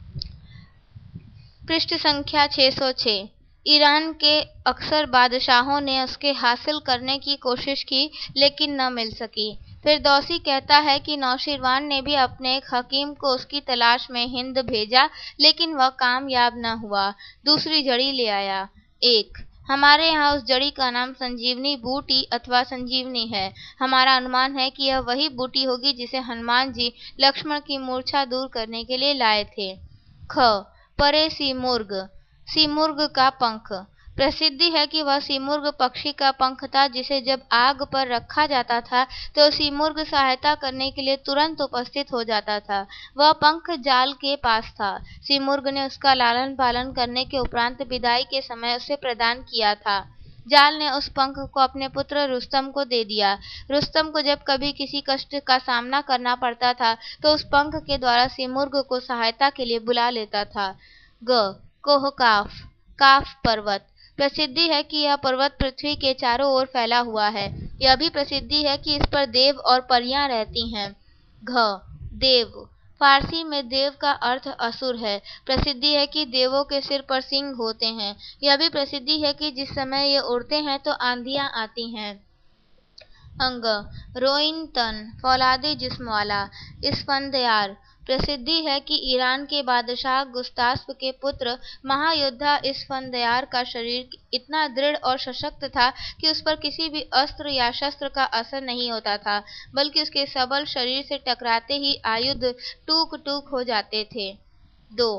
पृष्ठ संख्या 606। ईरान के अक्सर बादशाहों ने उसके हासिल करने की कोशिश की लेकिन न मिल सकी। फिरदौसी कहता है कि नौशीरवान ने भी अपने एक हकीम को उसकी तलाश में हिंद भेजा लेकिन वह कामयाब न हुआ। दूसरी जड़ी ले आया। 1 हमारे यहाँ उस जड़ी का नाम संजीवनी बूटी अथवा संजीवनी है। हमारा अनुमान है कि यह वही बूटी होगी जिसे हनुमान जी लक्ष्मण की मूर्छा दूर करने के लिए लाए थे। ख परे सीमुर्ग का पंख। प्रसिद्धि है कि वह सीमुर्ग पक्षी का पंख था जिसे जब आग पर रखा जाता था तो सीमुर्ग सहायता करने के लिए तुरंत उपस्थित हो जाता था। वह पंख जाल के पास था। सीमुर्ग ने उसका लालन पालन करने के उपरांत विदाई के समय उसे प्रदान किया था। जाल ने उस पंख को अपने पुत्र रुस्तम को दे दिया। रुस्तम को जब कभी किसी कष्ट का सामना करना पड़ता था तो उस पंख के द्वारा सीमुर्ग को सहायता के लिए बुला लेता था। ग कोहकाफ काफ पर्वत। प्रसिद्धि है कि यह पर्वत पृथ्वी के चारों ओर फैला हुआ है। यह भी प्रसिद्धि है कि इस पर देव और परियां रहती हैं। घ देव। फारसी में देव का अर्थ असुर है। प्रसिद्धि है कि देवों के सिर पर सिंग होते हैं। यह भी प्रसिद्धि है कि जिस समय ये उड़ते हैं तो आंधियां आती हैं। अंग रोइन तन फौलादी जिस्म वाला इस्फंदयार। प्रसिद्धि है कि ईरान के बादशाह गुस्तास्प के पुत्र महायोद्धा इस्फंदयार का शरीर इतना दृढ़ और सशक्त था कि उस पर किसी भी अस्त्र या शस्त्र का असर नहीं होता था, बल्कि उसके सबल शरीर से टकराते ही आयुध टूक टूक हो जाते थे। 2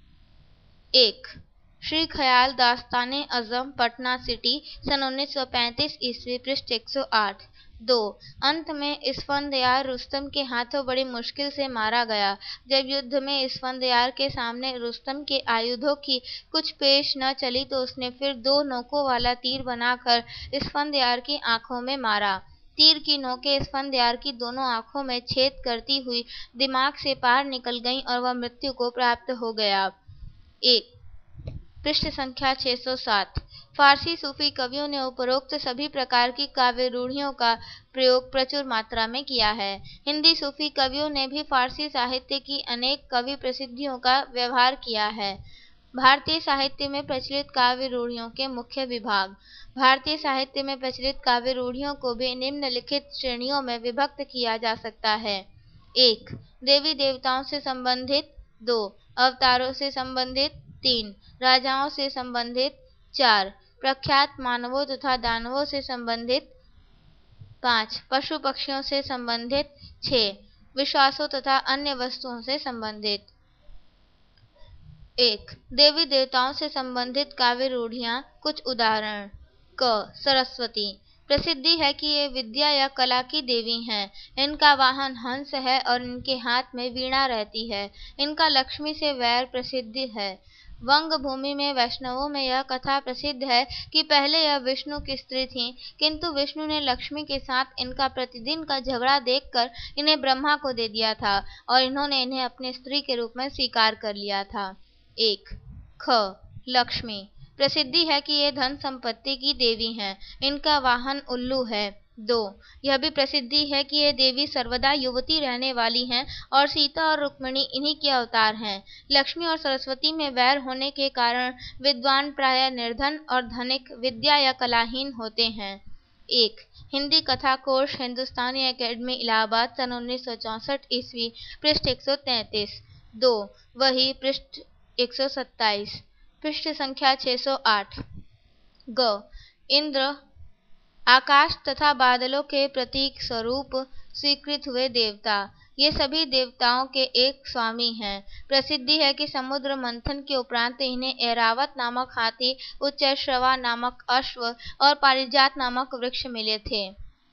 1 श्री ख्याल दास्ताने अज़म पटना सिटी सन 1935 ईस्वी पृष्ठ 108। 2 अंत में इस्फंदयार रुस्तम के हाथों बड़ी मुश्किल से मारा गया। जब युद्ध में इस्फंदयार के सामने रुस्तम के आयुधों की कुछ पेश न चली तो उसने फिर 2 नोकों वाला तीर बनाकर इस्फंदयार की आंखों में मारा। तीर की नोकें इस्फंदयार की दोनों आंखों में छेद करती हुई दिमाग से पार निकल गईं और वह मृत्यु को प्राप्त हो गया। 1 पृष्ठ संख्या 607। फारसी सूफी कवियों ने उपरोक्त सभी प्रकार की काव्य रूढ़ियों का प्रयोग प्रचुर मात्रा में किया है। हिंदी सूफी कवियों ने भी फारसी साहित्य की अनेक कवि प्रसिद्धियों का व्यवहार किया है। भारतीय साहित्य में प्रचलित काव्य रूढ़ियों के मुख्य विभाग। भारतीय साहित्य में प्रचलित काव्य रूढ़ियों को भी निम्नलिखित श्रेणियों में विभक्त किया जा सकता है। 1 देवी देवताओं से संबंधित। 2 अवतारों से संबंधित। 3 राजाओं से संबंधित। 4 प्रख्यात मानवों तथा दानवों से संबंधित। 5. पशु पक्षियों से संबंधित। 6. विश्वासों तथा अन्य वस्तुओं से संबंधित। 1. देवी देवताओं से संबंधित काव्य रूढ़ियाँ। कुछ उदाहरण। क. सरस्वती। प्रसिद्धि है कि ये विद्या या कला की देवी हैं। इनका वाहन हंस है और इनके हाथ में वीणा रहती है। इनका लक्ष्मी से वैर प्रसिद्ध है। वंग भूमि में वैष्णवों में यह कथा प्रसिद्ध है कि पहले यह विष्णु की स्त्री थीं, किंतु विष्णु ने लक्ष्मी के साथ इनका प्रतिदिन का झगड़ा देखकर इन्हें ब्रह्मा को दे दिया था और इन्होंने इन्हें अपनी स्त्री के रूप में स्वीकार कर लिया था। 1. ख. लक्ष्मी। प्रसिद्धि है कि ये धन संपत्ति की देवी हैं। इनका वाहन उल्लू है। 2. यह भी प्रसिद्धि है कि ये देवी सर्वदा युवती रहने वाली हैं और सीता और रुक्मिणी इन्हीं के अवतार हैं। लक्ष्मी और सरस्वती में वैर होने के कारण विद्वान प्रायः निर्धन और धनिक, विद्या या कलाहीन होते हैं। 1. हिंदी कथा कोश, हिंदुस्तानी एकेडमी, इलाहाबाद, सन 1964 ईस्वी, पृष्ठ 133। 2. वही, पृष्ठ 127, पृष्ठ संख्या 608। ग. इंद्र आकाश तथा बादलों के प्रतीक स्वरूप स्वीकृत हुए देवता। ये सभी देवताओं के एक स्वामी हैं। प्रसिद्धि है कि समुद्र मंथन के उपरांत इन्हें ऐरावत नामक हाथी, उच्चैश्रवा नामक अश्व और पारिजात नामक वृक्ष मिले थे।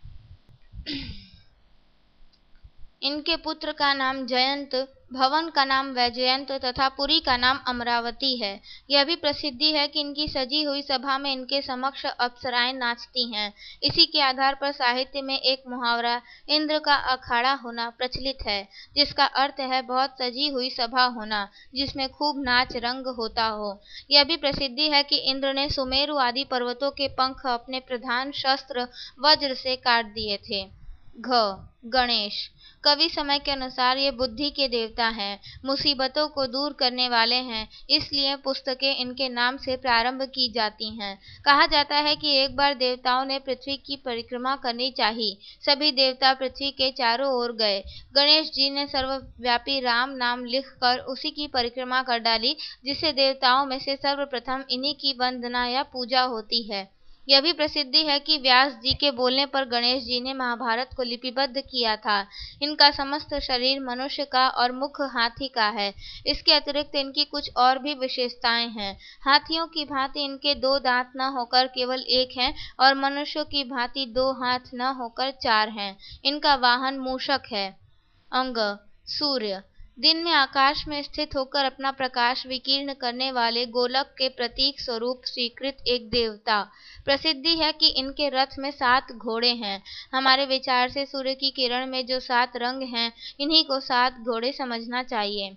इनके पुत्र का नाम जयंत, भवन का नाम वैजयंत तथा पुरी का नाम अमरावती है। यह भी प्रसिद्धि है कि इनकी सजी हुई सभा में इनके समक्ष अप्सराएं नाचती हैं। इसी के आधार पर साहित्य में एक मुहावरा इंद्र का अखाड़ा होना प्रचलित है, जिसका अर्थ है बहुत सजी हुई सभा होना जिसमें खूब नाच रंग होता हो। यह भी प्रसिद्धि है कि इंद्र ने सुमेरु आदि पर्वतों के पंख अपने प्रधान शस्त्र वज्र से काट दिए थे। घ. गणेश। कवि समय के अनुसार ये बुद्धि के देवता हैं, मुसीबतों को दूर करने वाले हैं, इसलिए पुस्तकें इनके नाम से प्रारंभ की जाती हैं। कहा जाता है कि एक बार देवताओं ने पृथ्वी की परिक्रमा करनी चाहिए। सभी देवता पृथ्वी के चारों ओर गए। गणेश जी ने सर्वव्यापी राम नाम लिखकर उसी की परिक्रमा कर डाली, जिससे देवताओं में से सर्वप्रथम इन्हीं की वंदना या पूजा होती है। यह भी प्रसिद्धि है कि व्यास जी के बोलने पर गणेश जी ने महाभारत को लिपिबद्ध किया था। इनका समस्त शरीर मनुष्य का और मुख हाथी का है। इसके अतिरिक्त इनकी कुछ और भी विशेषताएं हैं। हाथियों की भांति इनके 2 दांत न होकर केवल 1 हैं और मनुष्यों की भांति 2 हाथ न होकर 4 हैं। इनका वाहन मूषक है। अंग. सूर्य। दिन में आकाश में स्थित होकर अपना प्रकाश विकीर्ण करने वाले गोलक के प्रतीक स्वरूप स्वीकृत एक देवता। प्रसिद्धि है कि इनके रथ में 7 घोड़े हैं। हमारे विचार से सूर्य की किरण में जो 7 रंग हैं, इन्हीं को 7 घोड़े समझना चाहिए।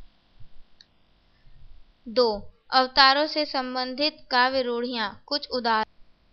2. अवतारों से संबंधित काव्य रूढ़ियाँ। कुछ उदाहरण।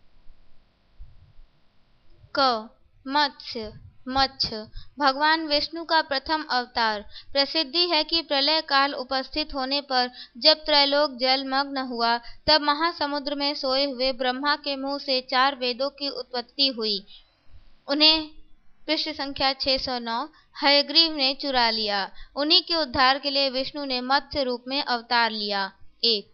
क. मत्स्य। मत्स्य भगवान विष्णु का प्रथम अवतार। प्रसिद्धि है कि प्रलय काल उपस्थित होने पर जब त्रैलोक जलमग्न हुआ, तब महासमुद्र में सोए हुए ब्रह्मा के मुंह से 4 वेदों की उत्पत्ति हुई। उन्हें पृष्ठ संख्या 609 हयग्रीव ने चुरा लिया। उन्हीं के उद्धार के लिए विष्णु ने मत्स्य रूप में अवतार लिया। 1.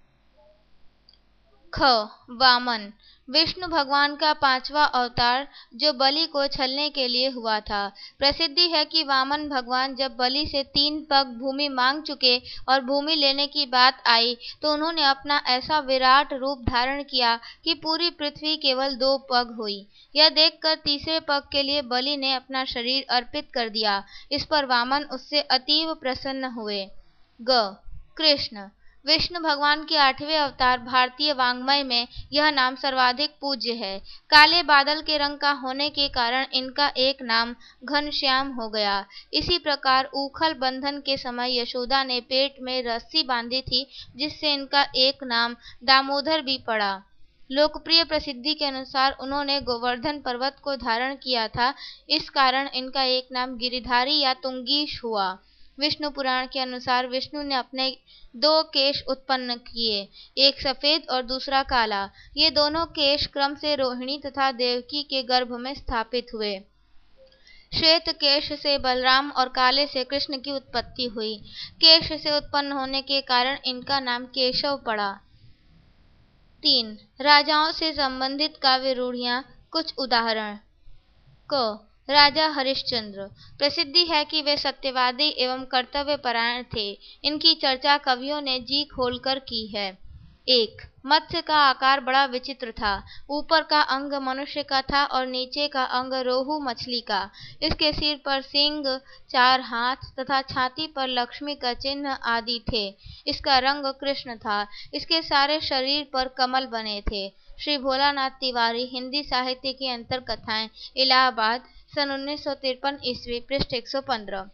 ख. वामन। विष्णु भगवान का 5वां अवतार, जो बलि को छलने के लिए हुआ था। प्रसिद्धि है कि वामन भगवान जब बलि से 3 पग भूमि मांग चुके और भूमि लेने की बात आई, तो उन्होंने अपना ऐसा विराट रूप धारण किया कि पूरी पृथ्वी केवल 2 पग हुई। यह देखकर तीसरे पग के लिए बलि ने अपना शरीर अर्पित कर दिया। इस पर वामन उससे अतीव प्रसन्न हुए। ग. कृष्ण। विष्णु भगवान के 8वें अवतार। भारतीय वाङ्मय में यह नाम सर्वाधिक पूज्य है। काले बादल के रंग का होने के कारण इनका एक नाम घनश्याम हो गया। इसी प्रकार ऊखल बंधन के समय यशोदा ने पेट में रस्सी बांधी थी, जिससे इनका एक नाम दामोदर भी पड़ा। लोकप्रिय प्रसिद्धि के अनुसार उन्होंने गोवर्धन पर्वत को धारण किया था, इस कारण इनका एक नाम गिरिधारी या तुंगीश हुआ। विष्णु पुराण के अनुसार विष्णु ने अपने 2 केश उत्पन्न किए, एक सफेद और दूसरा काला। ये दोनों केश क्रम से रोहिणी तथा देवकी के गर्भ में स्थापित हुए। श्वेत केश से बलराम और काले से कृष्ण की उत्पत्ति हुई। केश से उत्पन्न होने के कारण इनका नाम केशव पड़ा। 3. राजाओं से संबंधित काव्य रूढ़ियाँ। कुछ उदाहरण। क राजा हरिश्चंद्र। प्रसिद्धि है कि वे सत्यवादी एवं कर्तव्यपरायण थे। इनकी चर्चा कवियों ने जी खोलकर की है। 1. मत्स्य का आकार बड़ा विचित्र था। ऊपर का अंग मनुष्य का था और नीचे का अंग रोहू मछली का। इसके सिर पर सींग, 4 हाथ तथा छाती पर लक्ष्मी का चिन्ह आदि थे। इसका रंग कृष्ण था। इसके सारे शरीर पर कमल बने थे। श्री भोलानाथ तिवारी, हिंदी साहित्य की अंतर कथाएं, इलाहाबाद, सन 1953 ईस्वी, पृष्ठ 115।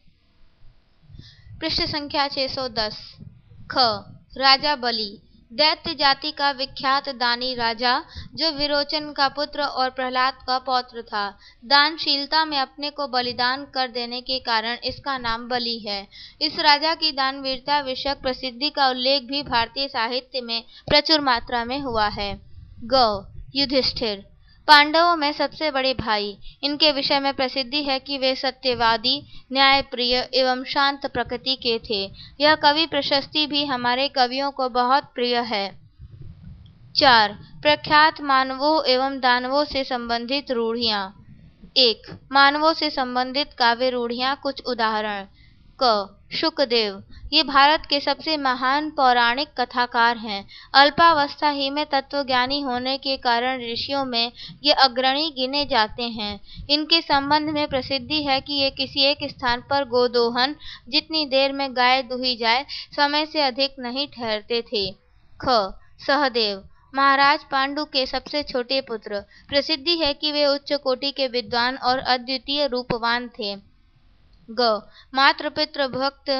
पृष्ठ संख्या 610। ख. राजा बलि। दैत्य जाति का विख्यात दानी राजा, जो विरोचन का पुत्र और प्रहलाद का पौत्र था। दानशीलता में अपने को बलिदान कर देने के कारण इसका नाम बलि है। इस राजा की दानवीरता विषयक प्रसिद्धि का उल्लेख भी भारतीय साहित्य में प्रचुर मात्रा में हुआ है। ग. युधिष्ठिर। पांडवों में सबसे बड़े भाई। इनके विषय में प्रसिद्धि है कि वे सत्यवादी, न्यायप्रिय एवं शांत प्रकृति के थे। यह कवि प्रशस्ति भी हमारे कवियों को बहुत प्रिय है। 4. प्रख्यात मानवों एवं दानवों से संबंधित रूढ़ियाँ। 1. मानवों से संबंधित काव्य रूढ़ियाँ। कुछ उदाहरण। क. शुकदेव। ये भारत के सबसे महान पौराणिक कथाकार हैं। अल्पावस्था ही में तत्वज्ञानी होने के कारण ऋषियों में ये अग्रणी गिने जाते हैं। इनके संबंध में प्रसिद्धि है कि ये किसी एक स्थान पर गोदोहन, जितनी देर में गाय दुही जाए, समय से अधिक नहीं ठहरते थे। ख. सहदेव। महाराज पांडु के सबसे छोटे पुत्र। प्रसिद्धि है कि वे उच्च कोटि के विद्वान और अद्वितीय रूपवान थे। ग. मातृ पितृ भक्त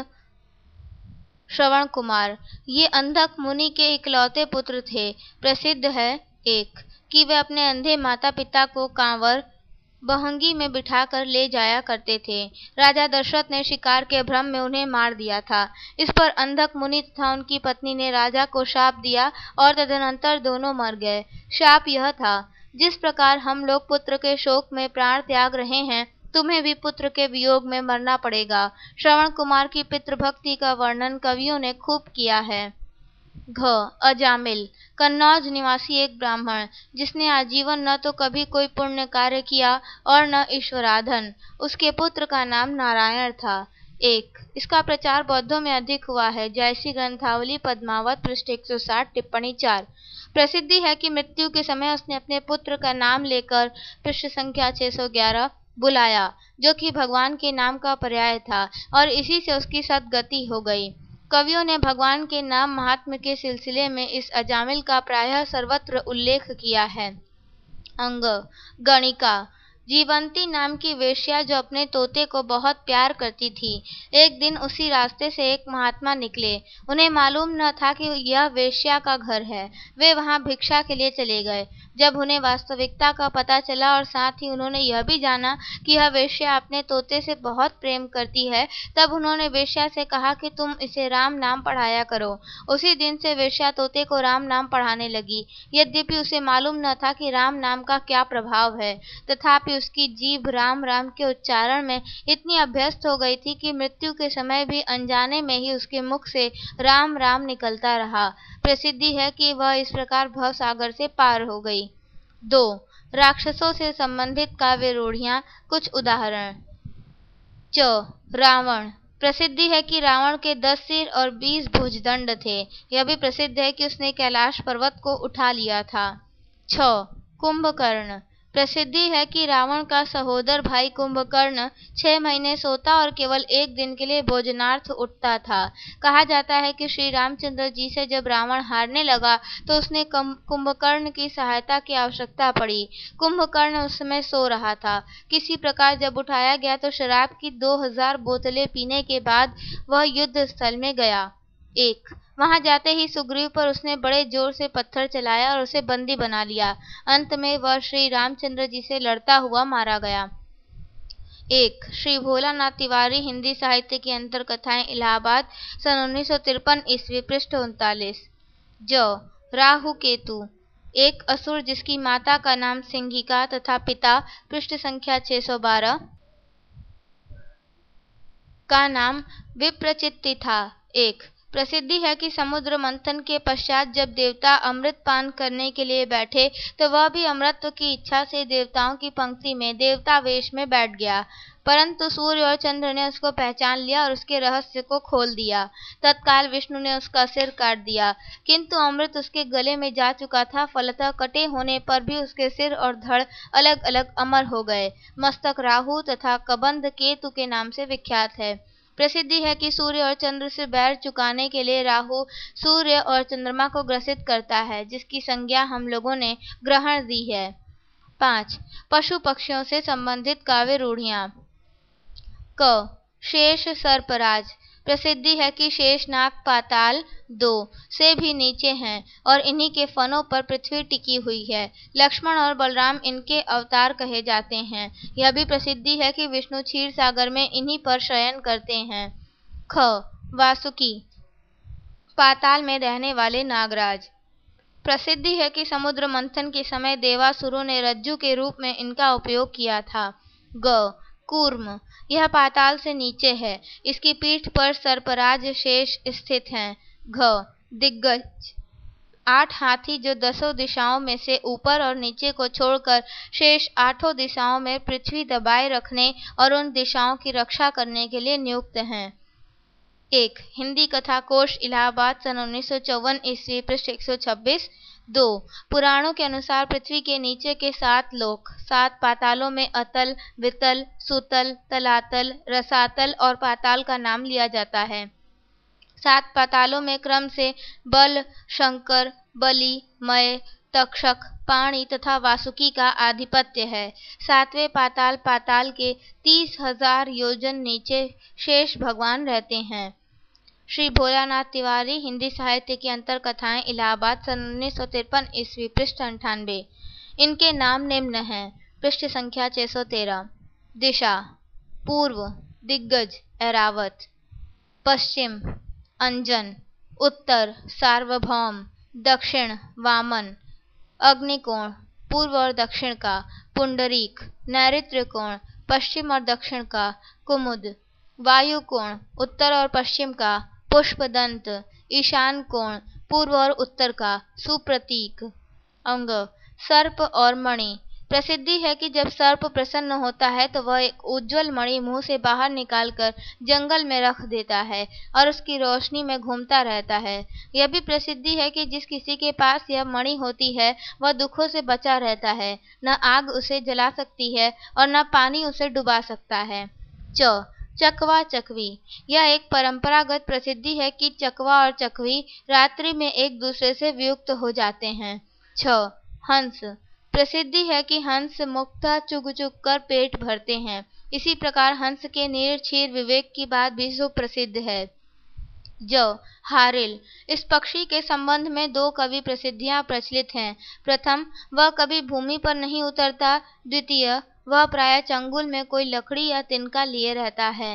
श्रवण कुमार। ये अंधक मुनि के इकलौते पुत्र थे। प्रसिद्ध है 1. कि वे अपने अंधे माता पिता को कांवर बहंगी में बिठाकर ले जाया करते थे। राजा दशरथ ने शिकार के भ्रम में उन्हें मार दिया था। इस पर अंधक मुनि तथा उनकी पत्नी ने राजा को शाप दिया और तदनंतर दोनों मर गए। शाप यह था, जिस प्रकार हम लोग पुत्र के शोक में प्राण त्याग रहे हैं, तुम्हें भी पुत्र के वियोग में मरना पड़ेगा। श्रवण कुमार की पितृभक्ति का वर्णन कवियों ने खूब किया है। घ. अजामिल। कन्नौज निवासी एक ब्राह्मण, जिसने आजीवन न तो कभी कोई पुण्य कार्य किया और न ईश्वराधन। उसके पुत्र का नाम नारायण था। 1. इसका प्रचार बौद्धों में अधिक हुआ है। जयसी ग्रंथावली पद्मावत, पृष्ठ 160, टिप्पणी 4। प्रसिद्धि है कि मृत्यु के समय उसने अपने पुत्र का नाम लेकर, पृष्ठ संख्या 611, बुलाया, जो कि भगवान के नाम का पर्याय था, और इसी से उसकी सद्गति हो गई। कवियों ने भगवान के नाम महात्म्य के सिलसिले में इस अजामिल का प्रायः सर्वत्र उल्लेख किया है। अंग. गणिका। जीवंती नाम की वेश्या, जो अपने तोते को बहुत प्यार करती थी। एक दिन उसी रास्ते से एक महात्मा निकले। उन्हें मालूम न था कि यह वेश्या का घर है। वे वहां भिक्षा के लिए चले गए। जब उन्हें वास्तविकता का पता चला और साथ ही उन्होंने यह भी जाना कि यह वेश्या अपने तोते से बहुत प्रेम करती है, तब उन्होंने वेश्या से कहा कि तुम इसे राम नाम पढ़ाया करो। उसी दिन से वेश्या तोते को राम नाम पढ़ाने लगी। यद्यपि उसे मालूम न था कि राम नाम का क्या प्रभाव है, तथापि उसकी जीभ राम राम के उच्चारण में इतनी अभ्यस्त हो गई थी कि मृत्यु के समय भी अनजाने में ही उसके मुख से राम राम निकलता रहा। प्रसिद्धि है कि वह इस प्रकार भव सागर से पार हो गई। 2. राक्षसों से संबंधित काव्य रूढ़ियाँ। कुछ उदाहरण। च. रावण। प्रसिद्धि है कि रावण के 10 सिर और 20 भुजदंड थे। यह भी प्रसिद्ध है कि उसने कैलाश पर्वत को उठा लिया था। 6. कुंभकर्ण। प्रसिद्धि है कि रावण का सहोदर भाई कुंभकर्ण 6 महीने सोता और केवल एक दिन के लिए भोजनार्थ उठता था। कहा जाता है कि श्री रामचंद्र जी से जब रावण हारने लगा तो उसने कुंभकर्ण की सहायता की आवश्यकता पड़ी। कुंभकर्ण उस समय सो रहा था। किसी प्रकार जब उठाया गया तो शराब की 2000 बोतलें पीने के बाद वह युद्ध स्थल में गया। 1. वहां जाते ही सुग्रीव पर उसने बड़े जोर से पत्थर चलाया और उसे बंदी बना लिया। अंत में वह श्री रामचंद्र जी से लड़ता हुआ मारा गया। 1. श्री भोलानाथ तिवारी, हिंदी साहित्य की अंतर कथाएं, इलाहाबाद, सन 1953 ईस्वी, पृष्ठ 39। ज. राहु केतु। एक असुर जिसकी माता का नाम सिंहिका तथा पिता, पृष्ठ संख्या 612, का नाम विप्रचित्ति था। 1. प्रसिद्धि है कि समुद्र मंथन के पश्चात जब देवता अमृत पान करने के लिए बैठे तो वह भी अमृत की इच्छा से देवताओं की पंक्ति में देवता वेश में बैठ गया, परंतु सूर्य और चंद्र ने उसको पहचान लिया और उसके रहस्य को खोल दिया। तत्काल विष्णु ने उसका सिर काट दिया, किंतु अमृत उसके गले में जा चुका था, फलतः कटे होने पर भी उसके सिर और धड़ अलग अलग अमर हो गए। मस्तक राहु तथा कबंध केतु के नाम से विख्यात है। प्रसिद्धि है कि सूर्य और चंद्र से बैर चुकाने के लिए राहु सूर्य और चंद्रमा को ग्रसित करता है, जिसकी संज्ञा हम लोगों ने ग्रहण दी है। 5. पशु पक्षियों से संबंधित काव्य रूढ़ियाँ। क. शेष सर्पराज। प्रसिद्धि है कि शेषनाग पाताल 2 से भी नीचे हैं और इन्हीं के फनों पर पृथ्वी टिकी हुई है। लक्ष्मण और बलराम इनके अवतार कहे जाते हैं। यह भी प्रसिद्धि है कि विष्णु क्षीर सागर में इन्हीं पर शयन करते हैं। ख. वासुकी। पाताल में रहने वाले नागराज। प्रसिद्धि है कि समुद्र मंथन के समय देवासुरों ने रज्जु के रूप में इनका उपयोग किया था। ग. कूर्म। यह पाताल से नीचे है, इसकी पीठ पर सर्पराज शेष स्थित हैं। घ. दिग्गज। 8 हाथी जो 10 दिशाओं में से ऊपर और नीचे को छोड़कर शेष 8 दिशाओं में पृथ्वी दबाए रखने और उन दिशाओं की रक्षा करने के लिए नियुक्त हैं। 1. हिंदी कथा कोश इलाहाबाद सन 1954 ईस्वी पृष्ठ 126। 2. पुराणों के अनुसार पृथ्वी के नीचे के 7 लोक 7 पातालों में अतल, वितल, सुतल, तलातल, रसातल और पाताल का नाम लिया जाता है। 7 पातालों में क्रम से बल, शंकर, बलि, मय, तक्षक, पाणी तथा वासुकी का आधिपत्य है। 7वें पाताल पाताल के 30,000 योजन नीचे शेष भगवान रहते हैं। श्री भोलानाथ तिवारी, हिंदी साहित्य की अंतर कथाएं, इलाहाबाद सन 1953 ईस्वी पृष्ठ 98। इनके नाम निम्न हैं। पृष्ठ संख्या 613। दिशा। पूर्व दिग्गज ऐरावत, पश्चिम अंजन, उत्तर सार्वभौम, दक्षिण वामन, अग्निकोण पूर्व और दक्षिण का पुंडरीक, नैऋत्य कोण पश्चिम और दक्षिण का कुमुद, वायु कोण उत्तर और पश्चिम का पुष्पदंत, ईशान कोण पूर्व और उत्तर का सुप्रतीक। अंग सर्प और मणि। प्रसिद्धि है कि जब सर्प प्रसन्न होता है तो वह एक उज्ज्वल मणि मुंह से बाहर निकालकर जंगल में रख देता है और उसकी रोशनी में घूमता रहता है। यह भी प्रसिद्धि है कि जिस किसी के पास यह मणि होती है वह दुखों से बचा रहता है, न आग उसे जला सकती है और न पानी उसे डुबा सकता है। चकवा चकवी। यह एक परंपरागत प्रसिद्धि है कि चकवा और चकवी रात्रि में एक दूसरे से वियुक्त हो जाते हैं। हंस। प्रसिद्धि है कि हंस मुक्तः चुग चुग कर पेट भरते हैं। इसी प्रकार हंस के नीर क्षीर विवेक की बात भी सुप्रसिद्ध है। हारिल। इस पक्षी के संबंध में 2 कवि प्रसिद्धियां प्रचलित हैं। प्रथम, वह कभी भूमि पर नहीं उतरता। द्वितीय, वह प्रायः चंगुल में कोई लकड़ी या तिनका लिए रहता है।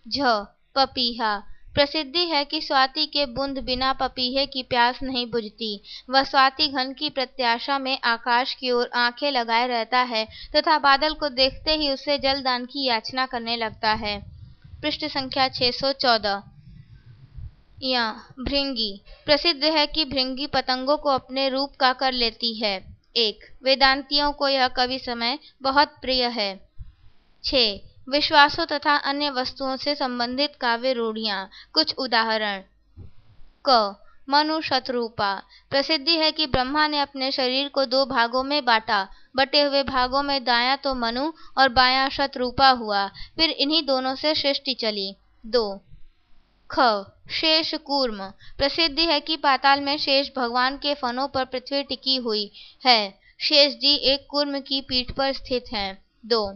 पपीहा। प्रसिद्धि है कि स्वाति के बूंद बिना पपीहे की प्यास नहीं बुझती। वह स्वाति घन की प्रत्याशा में आकाश की ओर आंखें लगाए रहता है तथा बादल को देखते ही उससे जलदान की याचना करने लगता है। पृष्ठ संख्या 614। भृंगी। प्रसिद्ध है कि भृंगी पतंगों को अपने रूप का कर लेती है। वेदांतियों को यह कवि समय बहुत प्रिय है। 6. विश्वासों तथा अन्य वस्तुओं से संबंधित काव्य रूढ़ियाँ। कुछ उदाहरण। मनु शतरूपा। प्रसिद्धि है कि ब्रह्मा ने अपने शरीर को 2 भागों में बांटा। बटे हुए भागों में दायां तो मनु और बायां शतरूपा हुआ, फिर इन्हीं दोनों से सृष्टि चली। 2. शेष कूर्म। प्रसिद्धि है कि पाताल में शेष भगवान के फनों पर पृथ्वी टिकी हुई है। शेष जी एक कूर्म की पीठ पर स्थित हैं। 2.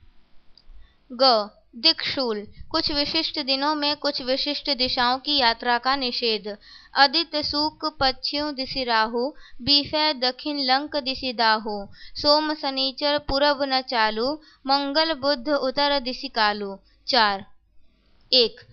दिक्शूल। कुछ विशिष्ट दिनों में कुछ विशिष्ट दिशाओं की यात्रा का निषेध। आदित्य सूक पश्चिम दिशि राहु, बीफे दक्षिण लंक दिशि दाहु, सोम शनिचर पूरब न चालू, मंगल बुध उत्तर दिशि कालू। 4. 1.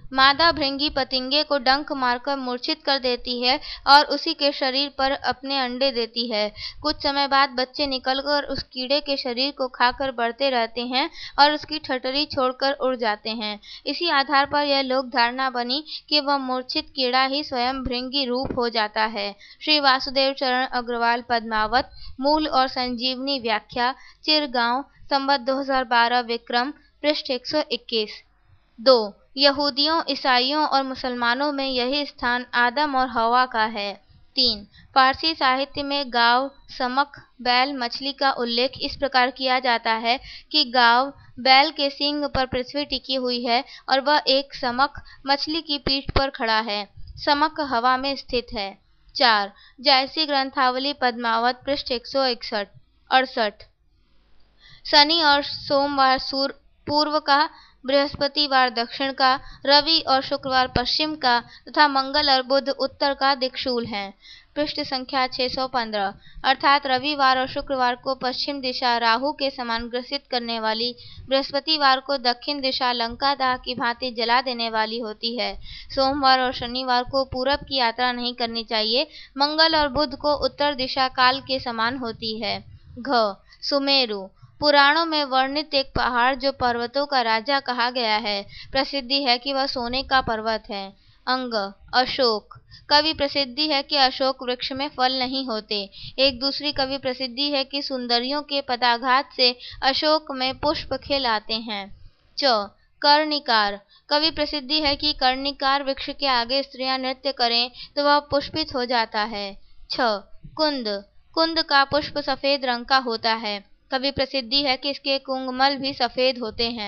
मादा भृंगी पतंगे को डंक मारकर मूर्छित कर देती है और उसी के शरीर पर अपने अंडे देती है। कुछ समय बाद बच्चे निकलकर उस कीड़े के शरीर को खाकर बढ़ते रहते हैं और उसकी ठठरी छोड़कर उड़ जाते हैं। इसी आधार पर यह लोक धारणा बनी कि वह मूर्छित कीड़ा ही स्वयं भृंगी रूप हो जाता है। श्री वासुदेव चरण अग्रवाल, पद्मावत, मूल और संजीवनी व्याख्या, चिरगांव, संवत 2012 विक्रम, पृष्ठ 121। 2. यहूदियों, ईसाइयों और मुसलमानों में यही स्थान आदम और हवा का है। 3. फारसी साहित्य में गाव, समक, बैल, मछली का उल्लेख इस प्रकार किया जाता है कि गाव बैल के सींग पर पृथ्वी टिकी हुई है और वह एक समक मछली की पीठ पर खड़ा है। समक हवा में स्थित है। 4. जायसी ग्रंथावली, पद्मावत, पृष्ठ 168। शनि और सोमवार पूर्व का, बृहस्पतिवार दक्षिण का, रवि और शुक्रवार पश्चिम का तथा मंगल और बुध उत्तर का दिक्शूल हैं। पृष्ठ संख्या 615। अर्थात रविवार और शुक्रवार को पश्चिम दिशा राहु के समान ग्रसित करने वाली, बृहस्पतिवार को दक्षिण दिशा लंका दाह की भांति जला देने वाली होती है। सोमवार और शनिवार को पूरब की यात्रा नहीं करनी चाहिए। मंगल और बुध को उत्तर दिशा काल के समान होती है। घ. सुमेरु पुराणों में वर्णित एक पहाड़ जो पर्वतों का राजा कहा गया है। प्रसिद्धि है कि वह सोने का पर्वत है। अंग. अशोक कवि प्रसिद्धि है कि अशोक वृक्ष में फल नहीं होते। एक दूसरी कवि प्रसिद्धि है कि सुंदरियों के पदाघात से अशोक में पुष्प खिल आते हैं। च. कर्णिकार कवि प्रसिद्धि है कि कर्णिकार वृक्ष के आगे स्त्रियां नृत्य करें तो वह पुष्पित हो जाता है। छ. कुंद का पुष्प सफेद रंग का होता है। कवि प्रसिद्धि है कि इसके कुंगमल भी सफेद होते हैं।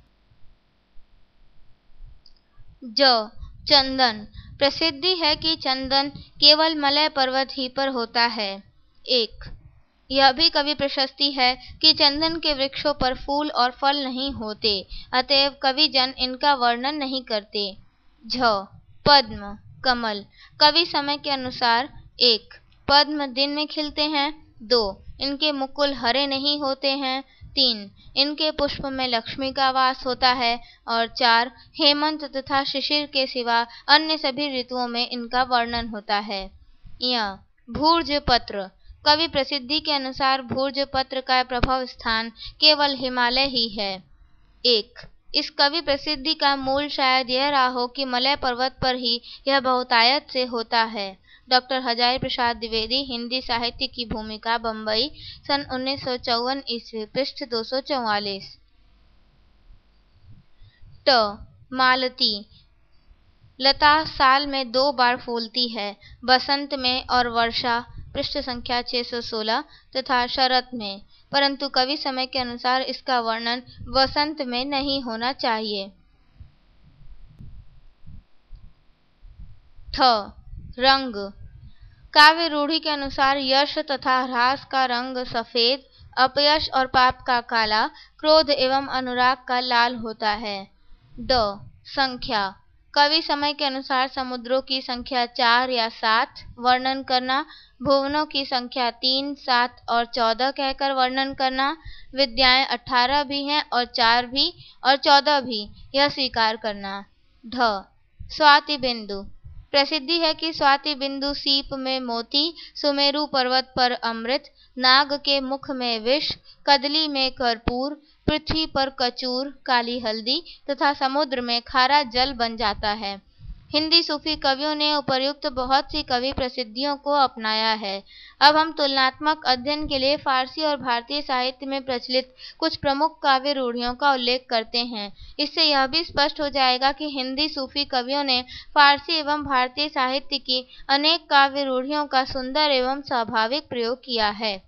ज. चंदन प्रसिद्धि है कि चंदन केवल मलय पर्वत ही पर होता है। 1. यह भी कवि प्रशस्ति है कि चंदन के वृक्षों पर फूल और फल नहीं होते, अतएव कवि जन इनका वर्णन नहीं करते। झ. पद्म कमल कवि समय के अनुसार 1. पद्म दिन में खिलते हैं। 2. इनके मुकुल हरे नहीं होते हैं। 3. इनके पुष्प में लक्ष्मी का वास होता है। और 4. हेमंत तथा शिशिर के सिवा अन्य सभी ऋतुओं में इनका वर्णन होता है। भूर्ज पत्र कवि प्रसिद्धि के अनुसार भूर्ज पत्र का प्रभव स्थान केवल हिमालय ही है। 1. इस कवि प्रसिद्धि का मूल शायद यह रहा हो कि मलय पर्वत पर ही यह बहुतायत से होता है। डॉक्टर हजारी प्रसाद द्विवेदी, हिंदी साहित्य की भूमिका, बम्बई, सन 1954 ईस्वी, पृष्ठ 244। ट. मालती लता साल में 2 बार फूलती है, बसंत में और वर्षा, पृष्ठ संख्या 616, तथा शरत में, परंतु कवि समय के अनुसार इसका वर्णन वसंत में नहीं होना चाहिए। थ. रंग काव्य रूढ़ि के अनुसार यश तथा ह्रास का रंग सफेद, अपयश और पाप का काला, क्रोध एवं अनुराग का लाल होता है। ड. संख्या कवि समय के अनुसार समुद्रों की संख्या 4 या 7 वर्णन करना, भुवनों की संख्या 3, 7 और 14 कहकर वर्णन करना, विद्याएं 18 भी हैं और 4 भी और 14 भी, यह स्वीकार करना। ढ. स्वाति बिंदु प्रसिद्धि है कि स्वाति बिंदु सीप में मोती, सुमेरु पर्वत पर अमृत, नाग के मुख में विष, कदली में कर्पूर, पृथ्वी पर कचूर काली हल्दी तथा समुद्र में खारा जल बन जाता है। हिंदी सूफी कवियों ने उपर्युक्त बहुत सी कवि प्रसिद्धियों को अपनाया है। अब हम तुलनात्मक अध्ययन के लिए फारसी और भारतीय साहित्य में प्रचलित कुछ प्रमुख काव्य रूढ़ियों का उल्लेख करते हैं। इससे यह भी स्पष्ट हो जाएगा कि हिंदी सूफी कवियों ने फारसी एवं भारतीय साहित्य की अनेक काव्य रूढ़ियों का सुंदर एवं स्वाभाविक प्रयोग किया है।